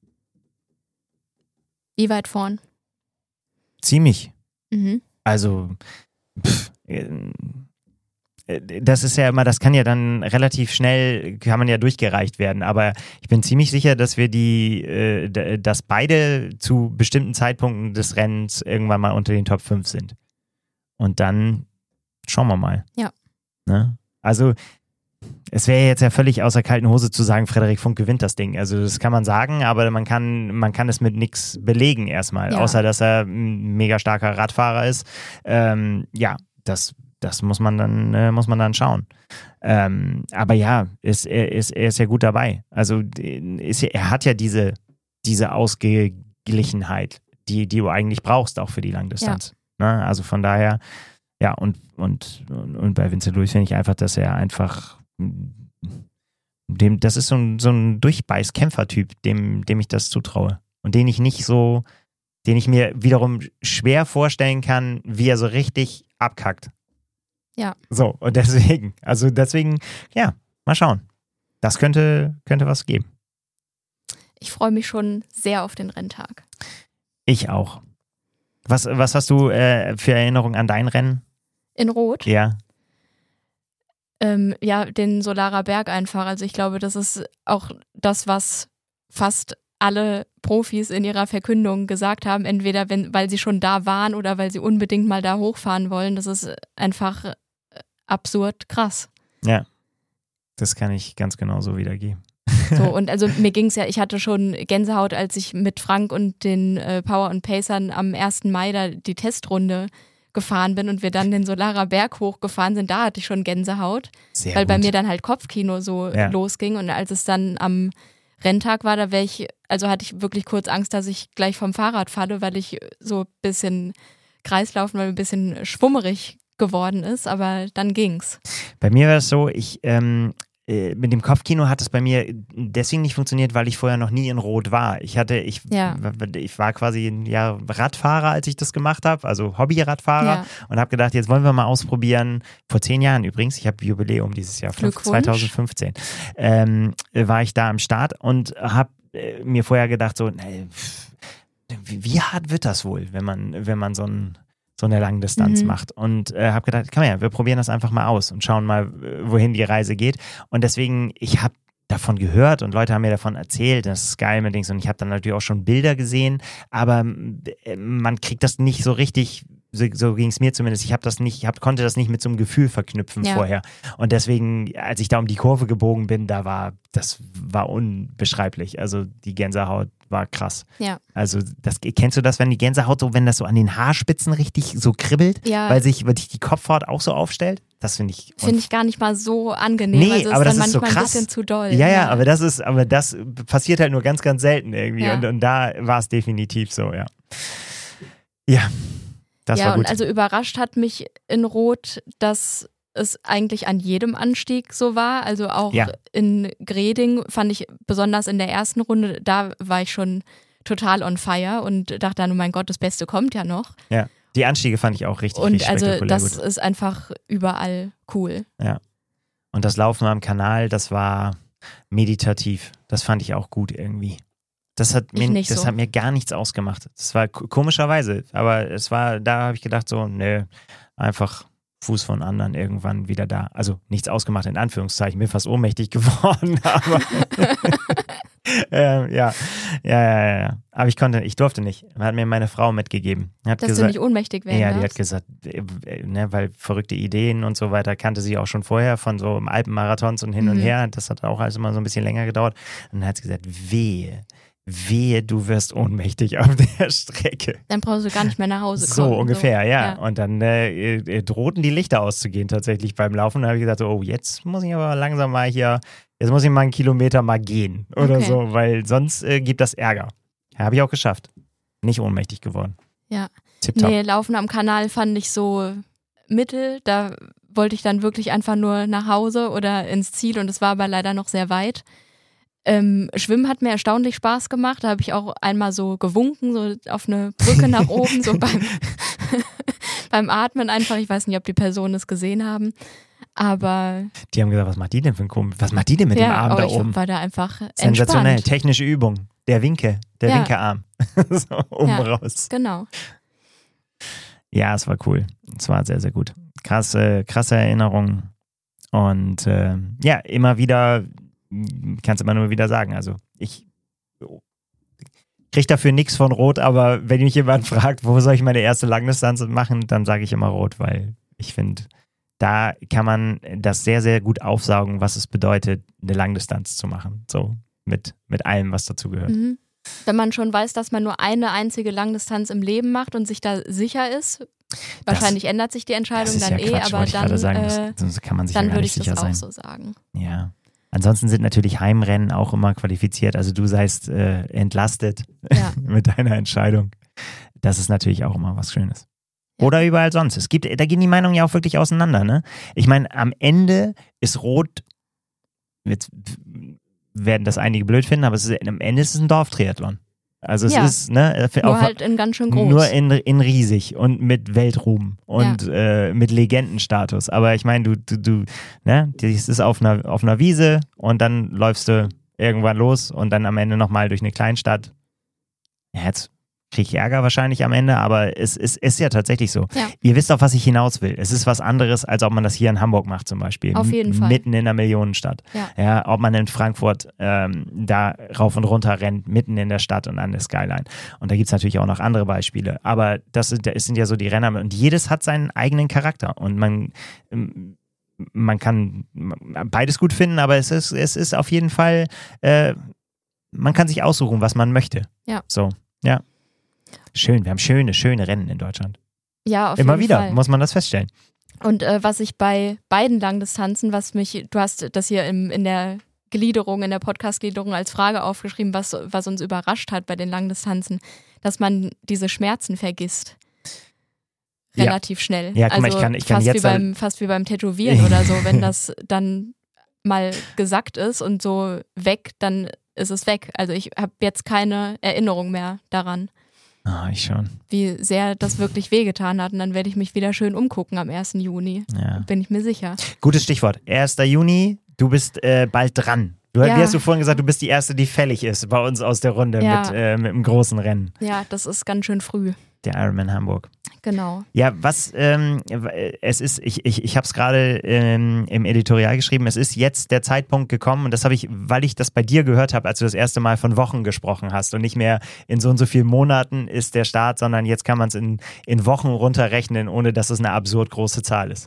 Wie weit vorn? Ziemlich. Mhm. Also, pff, äh, das ist ja immer, das kann ja dann relativ schnell, kann man ja durchgereicht werden, aber ich bin ziemlich sicher, dass wir die, äh, d- dass beide zu bestimmten Zeitpunkten des Rennens irgendwann mal unter den Top fünf sind. Und dann schauen wir mal. Ja. Ne? Also, es wäre jetzt ja völlig aus der kalten Hose zu sagen, Frederik Funk gewinnt das Ding. Also das kann man sagen, aber man kann, man kann es mit nichts belegen erstmal, Ja. außer dass er ein mega starker Radfahrer ist. Ähm, ja, das, das muss man dann, äh, muss man dann schauen. Ähm, aber ja, ist, er, ist, er ist ja gut dabei. Also ist, er hat ja diese, diese Ausgeglichenheit, die, die du eigentlich brauchst, auch für die Langdistanz. Ja. Ne? Also von daher, ja, und, und, und bei Vincent Luis finde ich einfach, dass er einfach dem, das ist so ein, so ein Durchbeiß-Kämpfer-Typ, dem, dem ich das zutraue. Und den ich nicht so, den ich mir wiederum schwer vorstellen kann, wie er so richtig abkackt. Ja. So, und deswegen, also deswegen, ja, mal schauen. Das könnte, könnte was geben. Ich freue mich schon sehr auf den Renntag. Ich auch. Was, was hast du äh, für Erinnerungen an dein Rennen? In Rot? Ja. Ähm, ja, den Solarer Berg einfach. Also ich glaube, das ist auch das, was fast alle Profis in ihrer Verkündung gesagt haben. Entweder wenn, weil sie schon da waren oder weil sie unbedingt mal da hochfahren wollen. Das ist einfach absurd krass. Ja, das kann ich ganz genau so wiedergeben. So, und also mir ging es ja, ich hatte schon Gänsehaut, als ich mit Frank und den äh, Power und Pacern am ersten Mai da die Testrunde gefahren bin und wir dann den Solarer Berg hochgefahren sind, da hatte ich schon Gänsehaut, Sehr weil gut. bei mir dann halt Kopfkino so Ja. losging und als es dann am Renntag war, da wäre ich, also hatte ich wirklich kurz Angst, dass ich gleich vom Fahrrad falle, weil ich so ein bisschen Kreislaufen, weil mir ein bisschen schwummerig geworden ist, aber dann ging's. Bei mir war es so, ich ähm, äh, mit dem Kopfkino hat es bei mir deswegen nicht funktioniert, weil ich vorher noch nie in Rot war. Ich hatte, ich, Ja. ich war quasi ein Jahr Radfahrer, als ich das gemacht habe, also Hobby-Radfahrer Ja. und habe gedacht, jetzt wollen wir mal ausprobieren. Vor zehn Jahren übrigens, ich habe Jubiläum dieses Jahr, Glückwunsch. zwanzig fünfzehn, ähm, war ich da am Start und habe äh, mir vorher gedacht, so, nee, pff, wie, wie hart wird das wohl, wenn man, wenn man so ein so eine Langdistanz Mhm. macht und äh, habe gedacht, komm her, wir probieren das einfach mal aus und schauen mal, wohin die Reise geht. Und deswegen, ich habe davon gehört und Leute haben mir davon erzählt, das ist geil mit Dings und ich habe dann natürlich auch schon Bilder gesehen, aber äh, man kriegt das nicht so richtig, so, so ging es mir zumindest, ich habe das nicht, ich hab, konnte das nicht mit so einem Gefühl verknüpfen Ja. vorher. Und deswegen, als ich da um die Kurve gebogen bin, da war, das war unbeschreiblich. Also die Gänsehaut war krass. Ja. Also das, kennst du das, wenn die Gänsehaut so, wenn das so an den Haarspitzen richtig so kribbelt, Ja. weil sich, weil sich die Kopfhaut auch so aufstellt? Das finde ich. Finde ich gar nicht mal so angenehm. Nee, also es aber ist das dann ist so manchmal krass. ein bisschen zu doll. Ja, ja, aber das ist, aber das passiert halt nur ganz, ganz selten irgendwie. Ja. Und, und da war es definitiv so, ja. Ja, das ja, war gut. und also überrascht hat mich in Rot, dass es eigentlich an jedem Anstieg so war. Also auch Ja. in Greding fand ich besonders in der ersten Runde, da war ich schon total on fire und dachte dann, oh mein Gott, das Beste kommt ja noch. ja, die Anstiege fand ich auch richtig, Und richtig also spektakulär das gut. ist einfach überall cool. Ja. Und das Laufen am Kanal, das war meditativ. Das fand ich auch gut irgendwie. Das hat mir, Ich nicht das so. hat mir gar nichts ausgemacht. Das war k- komischerweise, aber es war, da habe ich gedacht so, nö, einfach Fuß von anderen irgendwann wieder da. Also nichts ausgemacht in Anführungszeichen, bin fast ohnmächtig geworden, aber ähm, ja, ja, ja, ja, ja. Aber ich konnte, ich durfte nicht. Hat mir meine Frau mitgegeben. Hat Dass du gesagt, nicht ohnmächtig werden ja, die hat darfst. gesagt, äh, äh, ne, weil verrückte Ideen und so weiter kannte sie auch schon vorher von so Alpenmarathons und hin und Mhm. her. Das hat auch alles immer so ein bisschen länger gedauert. Und dann hat sie gesagt, wehe, wehe, du wirst ohnmächtig auf der Strecke. Dann brauchst du gar nicht mehr nach Hause So kommen. ungefähr, ja. ja. Und dann äh, äh, drohten die Lichter auszugehen tatsächlich beim Laufen. Da habe ich gesagt, so, oh, jetzt muss ich aber langsam mal hier, jetzt muss ich mal einen Kilometer mal gehen oder Okay. so, weil sonst äh, gibt das Ärger. Ja, habe ich auch geschafft. Nicht ohnmächtig geworden. Ja. Tipptopp. Nee, Laufen am Kanal fand ich so mittel. Da wollte ich dann wirklich einfach nur nach Hause oder ins Ziel und es war aber leider noch sehr weit. Ähm, Schwimmen hat mir erstaunlich Spaß gemacht. Da habe ich auch einmal so gewunken, so auf eine Brücke nach oben, so beim, beim Atmen einfach. Ich weiß nicht, ob die Personen es gesehen haben. Aber Die haben gesagt, was macht die denn für ein Komisch? Was macht die denn mit dem ja, Arm aber da ich oben? war da einfach Sensationell. entspannt. Technische Übung. Der Winke, der Ja. Winkearm. so, oben Ja. raus. Genau. Ja, es war cool. Es war sehr, sehr gut. Krasse, krasse Erinnerung. Und äh, ja, immer wieder, kannst du immer nur wieder sagen. Also ich kriege dafür nichts von Rot, aber wenn mich jemand fragt, wo soll ich meine erste Langdistanz machen, dann sage ich immer Rot, weil ich finde, da kann man das sehr, sehr gut aufsaugen, was es bedeutet, eine Langdistanz zu machen. So mit, mit allem, was dazu gehört. Mhm. Wenn man schon weiß, dass man nur eine einzige Langdistanz im Leben macht und sich da sicher ist, wahrscheinlich das, ändert sich die Entscheidung dann ja eh, Quatsch, aber dann, sagen, äh, das, kann man sich dann ja würde ich sicher das sein. auch so sagen. Ja. Ansonsten sind natürlich Heimrennen auch immer qualifiziert. Also du seist äh, entlastet ja. mit deiner Entscheidung. Das ist natürlich auch immer was Schönes. Ja. Oder überall sonst. Es gibt, da gehen die Meinungen ja auch wirklich auseinander. Ne? Ich meine, am Ende ist Rot, jetzt werden das einige blöd finden, aber es ist, am Ende ist es ein Dorftriathlon. Also es ja. ist, ne, nur auf, halt in ganz schön groß. Nur in, in riesig und mit Weltruhm und ja. äh, mit Legendenstatus. Aber ich meine, du, du, du, ne, das ist auf einer, auf einer Wiese und dann läufst du irgendwann los und dann am Ende nochmal durch eine Kleinstadt. Ja, jetzt kriege ich Ärger wahrscheinlich am Ende, aber es ist, ist ja tatsächlich so. Ja. Ihr wisst, auf was ich hinaus will. Es ist was anderes, als ob man das hier in Hamburg macht zum Beispiel. Auf jeden Fall. Mitten in einer Millionenstadt. Ja. Ja, ob man in Frankfurt ähm, da rauf und runter rennt, mitten in der Stadt und an der Skyline. Und da gibt es natürlich auch noch andere Beispiele. Aber das sind, das sind ja so die Renner und jedes hat seinen eigenen Charakter. Und man, man kann beides gut finden, aber es ist, es ist auf jeden Fall, äh, man kann sich aussuchen, was man möchte. Ja. So, ja. Schön, wir haben schöne, schöne Rennen in Deutschland. Ja, auf Immer jeden wieder, Fall. muss man das feststellen. Und äh, was ich bei beiden Langdistanzen, was mich, du hast das hier im, in der Gliederung, in der Podcast-Gliederung als Frage aufgeschrieben, was, was uns überrascht hat bei den Langdistanzen, dass man diese Schmerzen vergisst. Relativ ja. schnell. Ja, guck also mal, ich kann, ich kann fast, jetzt wie beim, fast wie beim Tätowieren oder so, wenn das dann mal gesackt ist und so weg, dann ist es weg. Also ich habe jetzt keine Erinnerung mehr daran. Ah, ich schon. Wie sehr das wirklich wehgetan hat. Und dann werde ich mich wieder schön umgucken am ersten Juni. Ja. Bin ich mir sicher. Gutes Stichwort. erster Juni, du bist äh, bald dran. Du, ja. Wie hast du vorhin gesagt, du bist die Erste, die fällig ist bei uns aus der Runde ja. mit, äh, mit dem großen Rennen. Ja, das ist ganz schön früh. Der Ironman Hamburg. Genau. Ja, was, ähm, es ist, ich, ich, ich habe es gerade ähm, im Editorial geschrieben, es ist jetzt der Zeitpunkt gekommen und das habe ich, weil ich das bei dir gehört habe, als du das erste Mal von Wochen gesprochen hast und nicht mehr in so und so vielen Monaten ist der Start, sondern jetzt kann man es in, in Wochen runterrechnen, ohne dass es eine absurd große Zahl ist.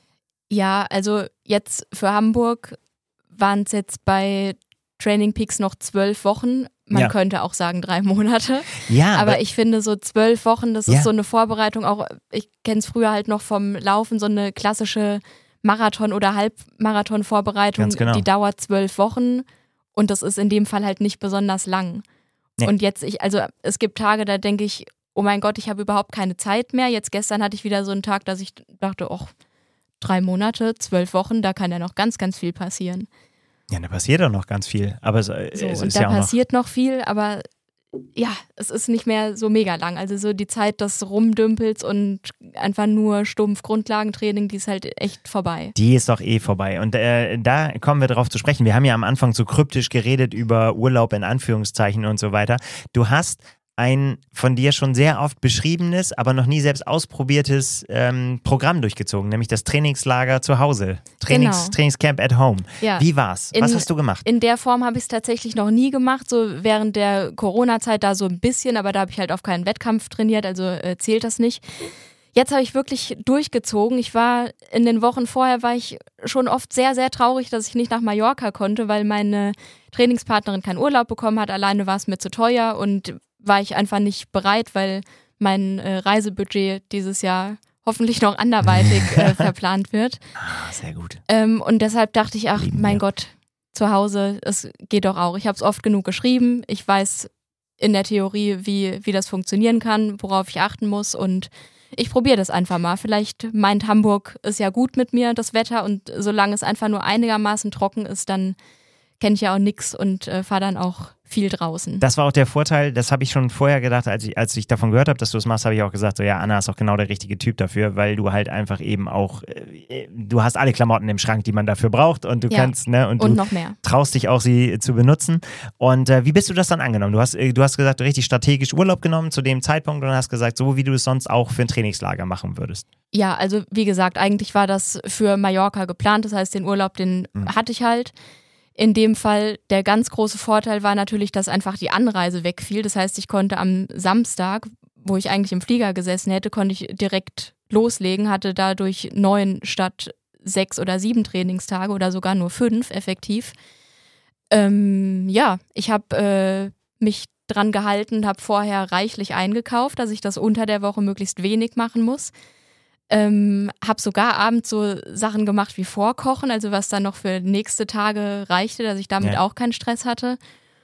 Ja, also jetzt für Hamburg waren es jetzt bei Training Peaks noch zwölf Wochen. Man ja. könnte auch sagen drei Monate. Ja, aber, aber ich finde so zwölf Wochen, das ja. ist so eine Vorbereitung, auch ich kenne es früher halt noch vom Laufen, so eine klassische Marathon- oder Halbmarathon-Vorbereitung, genau. die dauert zwölf Wochen und das ist in dem Fall halt nicht besonders lang. Nee. Und jetzt, ich, also es gibt Tage, da denke ich, oh mein Gott, ich habe überhaupt keine Zeit mehr. Jetzt gestern hatte ich wieder so einen Tag, dass ich dachte, oh, drei Monate, zwölf Wochen, da kann ja noch ganz, ganz viel passieren. Ja, da passiert auch noch ganz viel. Aber es, so, es und ist da ja auch passiert noch, noch viel, aber ja, es ist nicht mehr so mega lang. Also so die Zeit des Rumdümpels und einfach nur stumpf Grundlagentraining, die ist halt echt vorbei. Die ist doch eh vorbei. Und äh, da kommen wir drauf zu sprechen. Wir haben ja am Anfang so kryptisch geredet über Urlaub in Anführungszeichen und so weiter. Du hast ein von dir schon sehr oft beschriebenes, aber noch nie selbst ausprobiertes ähm, Programm durchgezogen, nämlich das Trainingslager zu Hause. Trainings, genau. Trainingscamp at home. Ja. Wie war's? Was in, hast du gemacht? In der Form habe ich es tatsächlich noch nie gemacht, so während der Corona-Zeit da so ein bisschen, aber da habe ich halt auf keinen Wettkampf trainiert, also äh, zählt das nicht. Jetzt habe ich wirklich durchgezogen. Ich war in den Wochen vorher, war ich schon oft sehr, sehr traurig, dass ich nicht nach Mallorca konnte, weil meine Trainingspartnerin keinen Urlaub bekommen hat. Alleine war es mir zu teuer und war ich einfach nicht bereit, weil mein äh, Reisebudget dieses Jahr hoffentlich noch anderweitig äh, verplant wird. Ah, sehr gut. Ähm, und deshalb dachte ich, ach Lieben mein wir. Gott, zu Hause, es geht doch auch. Ich habe es oft genug geschrieben. Ich weiß in der Theorie, wie, wie das funktionieren kann, worauf ich achten muss und ich probiere das einfach mal. Vielleicht meint Hamburg ist ja gut mit mir, das Wetter und solange es einfach nur einigermaßen trocken ist, dann kenne ich ja auch nichts und äh, fahre dann auch viel draußen. Das war auch der Vorteil, das habe ich schon vorher gedacht, als ich, als ich davon gehört habe, dass du es machst, habe ich auch gesagt, so ja, Anna ist auch genau der richtige Typ dafür, weil du halt einfach eben auch, äh, du hast alle Klamotten im Schrank, die man dafür braucht und du ja. kannst, ne, und, und du noch mehr. traust dich auch, sie zu benutzen. Und äh, wie bist du das dann angenommen? Du hast, äh, du hast gesagt, du richtig strategisch Urlaub genommen zu dem Zeitpunkt und hast gesagt, so wie du es sonst auch für ein Trainingslager machen würdest. Ja, also wie gesagt, eigentlich war das für Mallorca geplant, das heißt, den Urlaub, den mhm. hatte ich halt. In dem Fall, der ganz große Vorteil war natürlich, dass einfach die Anreise wegfiel. Das heißt, ich konnte am Samstag, wo ich eigentlich im Flieger gesessen hätte, konnte ich direkt loslegen, hatte dadurch neun statt sechs oder sieben Trainingstage oder sogar nur fünf effektiv. Ähm, ja, ich habe äh, mich dran gehalten, habe vorher reichlich eingekauft, dass ich das unter der Woche möglichst wenig machen muss. Ähm, habe sogar abends so Sachen gemacht wie Vorkochen, also was dann noch für nächste Tage reichte, dass ich damit ja. auch keinen Stress hatte.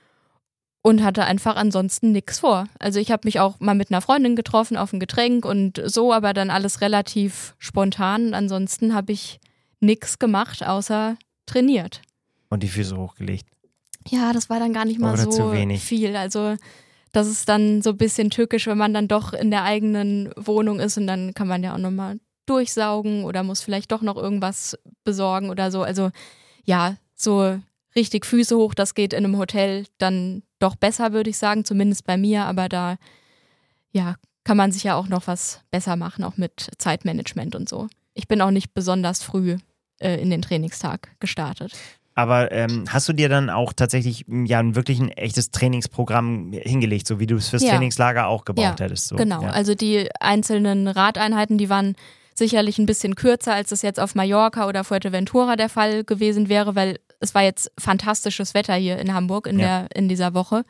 Und hatte einfach ansonsten nichts vor. Also ich habe mich auch mal mit einer Freundin getroffen auf ein Getränk und so, aber dann alles relativ spontan. Ansonsten habe ich nichts gemacht, außer trainiert. Und die Füße hochgelegt. Ja, das war dann gar nicht mal Oder so zu wenig. viel. Also das ist dann so ein bisschen tückisch, wenn man dann doch in der eigenen Wohnung ist und dann kann man ja auch nochmal durchsaugen oder muss vielleicht doch noch irgendwas besorgen oder so. Also ja, so richtig Füße hoch, das geht in einem Hotel dann doch besser, würde ich sagen, zumindest bei mir, aber da ja, kann man sich ja auch noch was besser machen, auch mit Zeitmanagement und so. Ich bin auch nicht besonders früh äh, in den Trainingstag gestartet. Aber ähm, hast du dir dann auch tatsächlich ja ein wirklich ein echtes Trainingsprogramm hingelegt, so wie du es fürs Ja. Trainingslager auch gebraucht Ja, hättest? So. Genau, Ja. also die einzelnen Radeinheiten, die waren sicherlich ein bisschen kürzer, als es jetzt auf Mallorca oder Fuerteventura der Fall gewesen wäre, weil es war jetzt fantastisches Wetter hier in Hamburg in, Ja. der, in dieser Woche.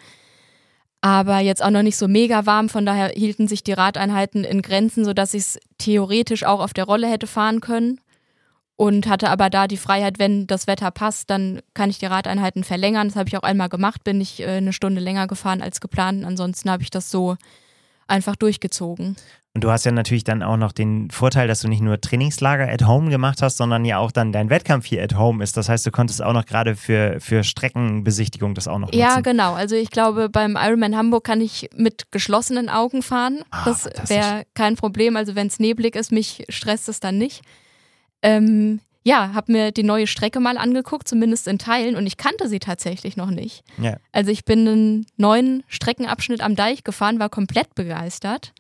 Aber jetzt auch noch nicht so mega warm, von daher hielten sich die Radeinheiten in Grenzen, sodass ich es theoretisch auch auf der Rolle hätte fahren können. Und hatte aber da die Freiheit, wenn das Wetter passt, dann kann ich die Radeinheiten verlängern. Das habe ich auch einmal gemacht, bin ich äh, eine Stunde länger gefahren als geplant. Ansonsten habe ich das so einfach durchgezogen. Und du hast ja natürlich dann auch noch den Vorteil, dass du nicht nur Trainingslager at home gemacht hast, sondern ja auch dann dein Wettkampf hier at home ist. Das heißt, du konntest auch noch gerade für, für Streckenbesichtigung das auch noch nutzen. Ja, genau. Also ich glaube, beim Ironman Hamburg kann ich mit geschlossenen Augen fahren. Ah, das fantastisch. wäre kein Problem. Also wenn es neblig ist, mich stresst es dann nicht. Ähm, ja, habe mir die neue Strecke mal angeguckt, zumindest in Teilen. Und ich kannte sie tatsächlich noch nicht. Ja. Also ich bin einen neuen Streckenabschnitt am Deich gefahren, war komplett begeistert.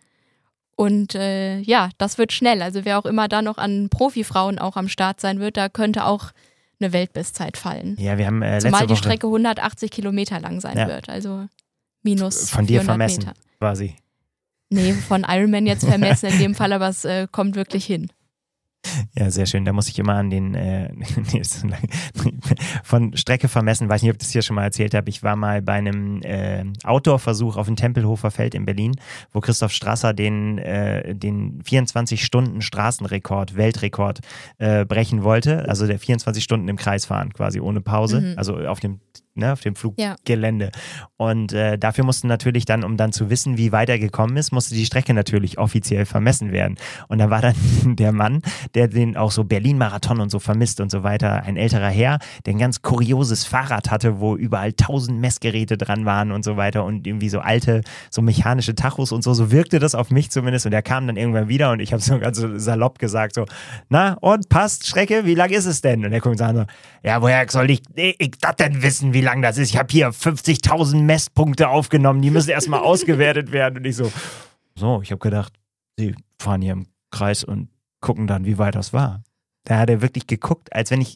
Und äh, ja, das wird schnell. Also wer auch immer da noch an Profifrauen auch am Start sein wird, da könnte auch eine Weltbestzeit fallen. Ja, wir haben äh, letzte Zumal die Woche Strecke hundertachtzig Kilometer lang sein Ja. wird. Also minus von dir vierhundert vermessen, Meter. quasi. Nee, von Ironman jetzt vermessen in dem Fall, aber es äh, kommt wirklich hin. Ja, sehr schön. Da muss ich immer an den, äh, nee, ist so lang. Von Strecke vermessen, weiß nicht, ob ich das hier schon mal erzählt habe. Ich war mal bei einem äh, Outdoor-Versuch auf dem Tempelhofer Feld in Berlin, wo Christoph Strasser den, äh, den vierundzwanzig-Stunden-Straßenrekord, Weltrekord äh, brechen wollte. Also der vierundzwanzig Stunden im Kreis fahren, quasi ohne Pause. Mhm. Also auf dem, ne, auf dem Ja. Fluggelände. Und äh, dafür mussten natürlich dann, um dann zu wissen, wie weit er gekommen ist, musste die Strecke natürlich offiziell vermessen werden. Und da war dann der Mann, der den auch so Berlin-Marathon und so vermisst und so weiter, ein älterer Herr, der ein ganz kurioses Fahrrad hatte, wo überall tausend Messgeräte dran waren und so weiter und irgendwie so alte, so mechanische Tachos und so, so wirkte das auf mich zumindest und er kam dann irgendwann wieder und ich habe so ganz so salopp gesagt so, na und passt Strecke, wie lang ist es denn? Und er guckt und sagt so, ja woher soll ich, ich das denn wissen, wie lang das ist? Ich habe hier fünfzigtausend Messpunkte aufgenommen, die müssen erstmal ausgewertet werden und ich so, so, ich habe gedacht, sie fahren hier im Kreis und gucken dann, wie weit das war. Da hat er wirklich geguckt, als wenn ich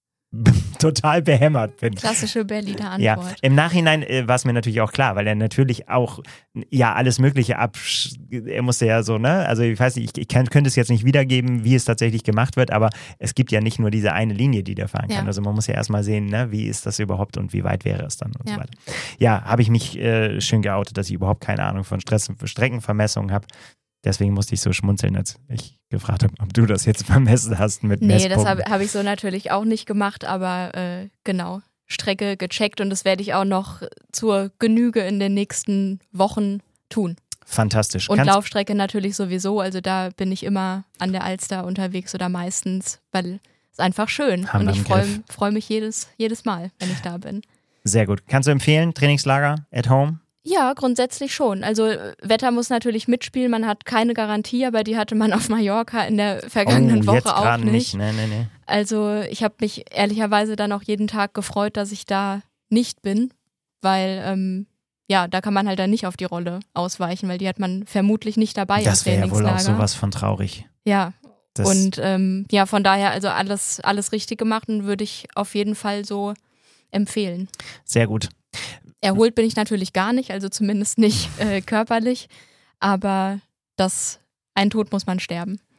total behämmert bin. Klassische Berliner Antwort. Ja, im Nachhinein äh, war es mir natürlich auch klar, weil er natürlich auch ja alles Mögliche ab, er musste ja so, ne, also ich weiß nicht, ich, ich kann, könnte es jetzt nicht wiedergeben, wie es tatsächlich gemacht wird, aber es gibt ja nicht nur diese eine Linie, die der fahren kann. Ja. Also man muss ja erstmal sehen, ne, wie ist das überhaupt und wie weit wäre es dann und Ja. so weiter. Ja, habe ich mich äh, schön geoutet, dass ich überhaupt keine Ahnung von Stress und Streckenvermessung habe. Deswegen musste ich so schmunzeln, als ich gefragt habe, ob du das jetzt vermessen hast mit Nee, Messpunkten. das habe hab ich so natürlich auch nicht gemacht, aber äh, genau, Strecke gecheckt und das werde ich auch noch zur Genüge in den nächsten Wochen tun. Fantastisch. Und Kannst- Laufstrecke natürlich sowieso, also da bin ich immer an der Alster unterwegs oder meistens, weil es einfach schön Haben und wir ich im freue Griff. freu mich jedes, jedes Mal, wenn ich da bin. Sehr gut. Kannst du empfehlen, Trainingslager at home? Ja, grundsätzlich schon. Also äh, Wetter muss natürlich mitspielen, man hat keine Garantie, aber die hatte man auf Mallorca in der vergangenen oh, Woche jetzt auch gerade nicht. nicht. Nee, nee, nee. Also ich habe mich ehrlicherweise dann auch jeden Tag gefreut, dass ich da nicht bin, weil ähm, ja, da kann man halt dann nicht auf die Rolle ausweichen, weil die hat man vermutlich nicht dabei Das im wäre ja wohl auch Trainingslager. sowas von traurig. Ja, Das, und ähm, ja, von daher also alles, alles richtig gemacht und würde ich auf jeden Fall so empfehlen. sehr gut. Erholt bin ich natürlich gar nicht, also zumindest nicht äh, körperlich, aber das, ein Tod muss man sterben.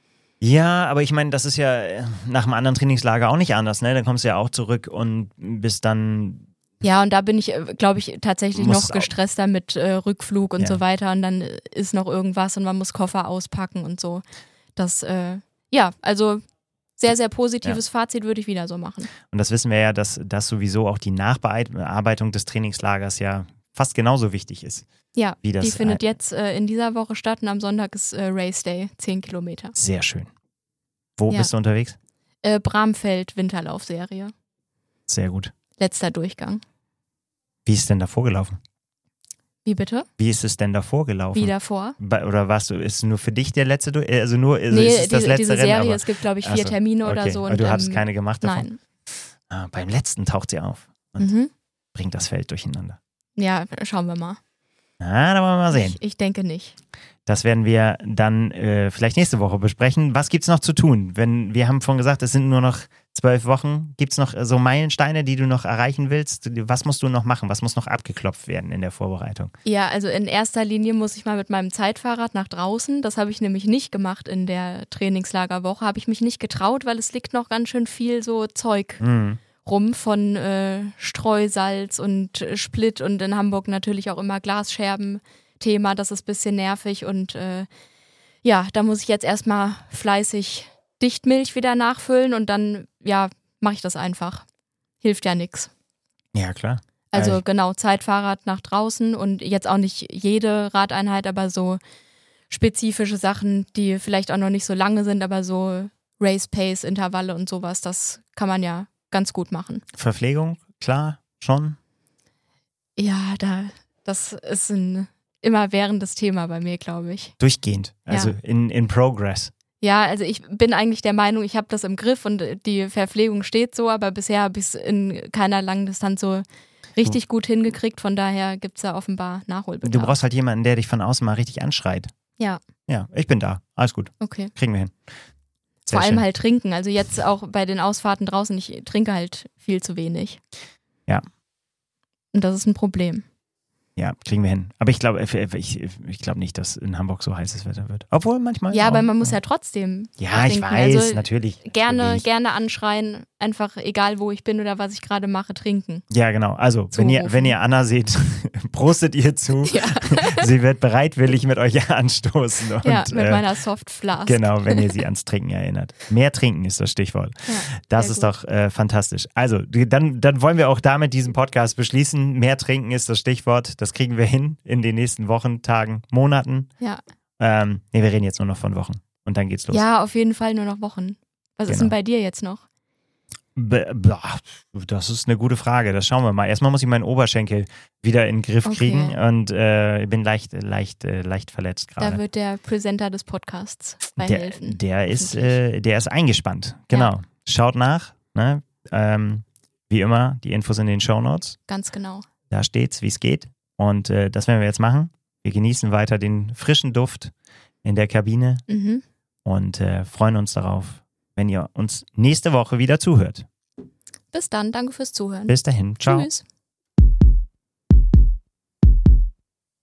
Ja, aber ich meine, das ist ja nach einem anderen Trainingslager auch nicht anders, ne? Dann kommst du ja auch zurück und bist dann... Ja, und da bin ich, glaube ich, tatsächlich noch Musst auch- gestresster mit äh, Rückflug und Ja. so weiter. Und dann ist noch irgendwas und man muss Koffer auspacken und so. Das, äh, ja, also sehr, sehr positives Fazit würde ich wieder so machen. Und das wissen wir ja, dass das sowieso auch die Nachbearbeitung des Trainingslagers ja fast genauso wichtig ist. Ja, Wie das die findet ein- jetzt äh, in dieser Woche statt und am Sonntag ist äh, Race Day, zehn Kilometer. Sehr schön. Wo Ja. bist du unterwegs? Äh, Bramfeld Winterlaufserie, Sehr gut. letzter Durchgang. Wie ist denn davor gelaufen? Wie bitte? Wie ist es denn davor gelaufen? Wie davor? Bei- Oder warst du, ist es nur für dich der letzte, Du- äh, also nur, also Nee, ist es das diese, letzte diese Rennen? Serie, Aber, es gibt, glaube ich, Ach vier so, Termine oder okay. so. Und du hattest ähm, keine gemacht davon? Nein. Ah, beim letzten taucht sie auf und Mhm. bringt das Feld durcheinander. Ja, schauen wir mal. Ah, da wollen wir mal sehen. Ich, ich denke nicht. Das werden wir dann äh, vielleicht nächste Woche besprechen. Was gibt's noch zu tun? Wenn wir haben vorhin gesagt, es sind nur noch zwölf Wochen. Gibt's noch äh, so Meilensteine, die du noch erreichen willst? Was musst du noch machen? Was muss noch abgeklopft werden in der Vorbereitung? Ja, also in erster Linie muss ich mal mit meinem Zeitfahrrad nach draußen. Das habe ich nämlich nicht gemacht in der Trainingslagerwoche. Habe ich mich nicht getraut, weil es liegt noch ganz schön viel so Zeug Mhm. rum von äh, Streusalz und äh, Split und in Hamburg natürlich auch immer Glasscherben-Thema. Das ist ein bisschen nervig und äh, ja, da muss ich jetzt erstmal fleißig Dichtmilch wieder nachfüllen und dann, ja, mache ich das einfach. Hilft ja nichts. Ja, klar. Also Ja, ich- genau, Zeitfahrrad nach draußen und jetzt auch nicht jede Radeinheit, aber so spezifische Sachen, die vielleicht auch noch nicht so lange sind, aber so Race-Pace-Intervalle und sowas, das kann man ja ganz gut machen. Verpflegung, klar, schon. Ja, da, das ist ein immerwährendes Thema bei mir, glaube ich. Durchgehend. Also Ja. in, in Progress. Ja, also ich bin eigentlich der Meinung, ich habe das im Griff und die Verpflegung steht so, aber bisher habe ich es in keiner langen Distanz so richtig gut hingekriegt. Von daher gibt es da offenbar Nachholbedarf. Du brauchst halt jemanden, der dich von außen mal richtig anschreit. Ja, Ja, ich bin da. Alles gut. okay. Kriegen wir hin. Sehr Vor allem schön. halt trinken. Also jetzt auch bei den Ausfahrten draußen, ich trinke halt viel zu wenig. Ja. Und das ist ein Problem. Ja, kriegen wir hin. Aber ich glaube ich, ich glaube nicht, dass in Hamburg so heißes Wetter wird. Obwohl manchmal. Ja, auch. aber man muss ja trotzdem Ja, ich trinken. weiß, Also natürlich. gerne, natürlich. gerne anschreien, einfach egal wo ich bin oder was ich gerade mache, trinken. Ja, genau. Also, wenn ihr, Zurufen. wenn ihr Anna seht, prostet ihr zu. Ja, Sie wird bereitwillig mit euch anstoßen. Und, ja mit äh, meiner Soft Flask. Genau, wenn ihr sie ans Trinken erinnert. Mehr trinken ist das Stichwort. Ja, Das sehr ist gut. doch äh, fantastisch. Also, die- dann, dann wollen wir auch damit diesen Podcast beschließen. Mehr trinken ist das Stichwort. Das kriegen wir hin in den nächsten Wochen, Tagen, Monaten. Ja. Ähm, nee, wir reden jetzt nur noch von Wochen. Und dann geht's los. ja, auf jeden Fall nur noch Wochen. Was ist Genau. denn bei dir jetzt noch? Be boah, das ist eine gute Frage. Das schauen wir mal. Erstmal muss ich meinen Oberschenkel wieder in den Griff Okay. kriegen und äh, bin leicht, leicht, äh, leicht verletzt Da gerade. wird der Presenter des Podcasts bei Der, helfen. der ist, Hoffentlich. äh, der ist eingespannt. Genau. Schaut nach. Ne? Ähm, wie immer, die Infos in den Shownotes. Ganz genau. Da steht's, wie es geht. Und äh, das werden wir jetzt machen. Wir genießen weiter den frischen Duft in der Kabine Mhm. und äh, freuen uns darauf, wenn ihr uns nächste Woche wieder zuhört. Bis dann, danke fürs Zuhören. Bis dahin. Ciao. Tschüss.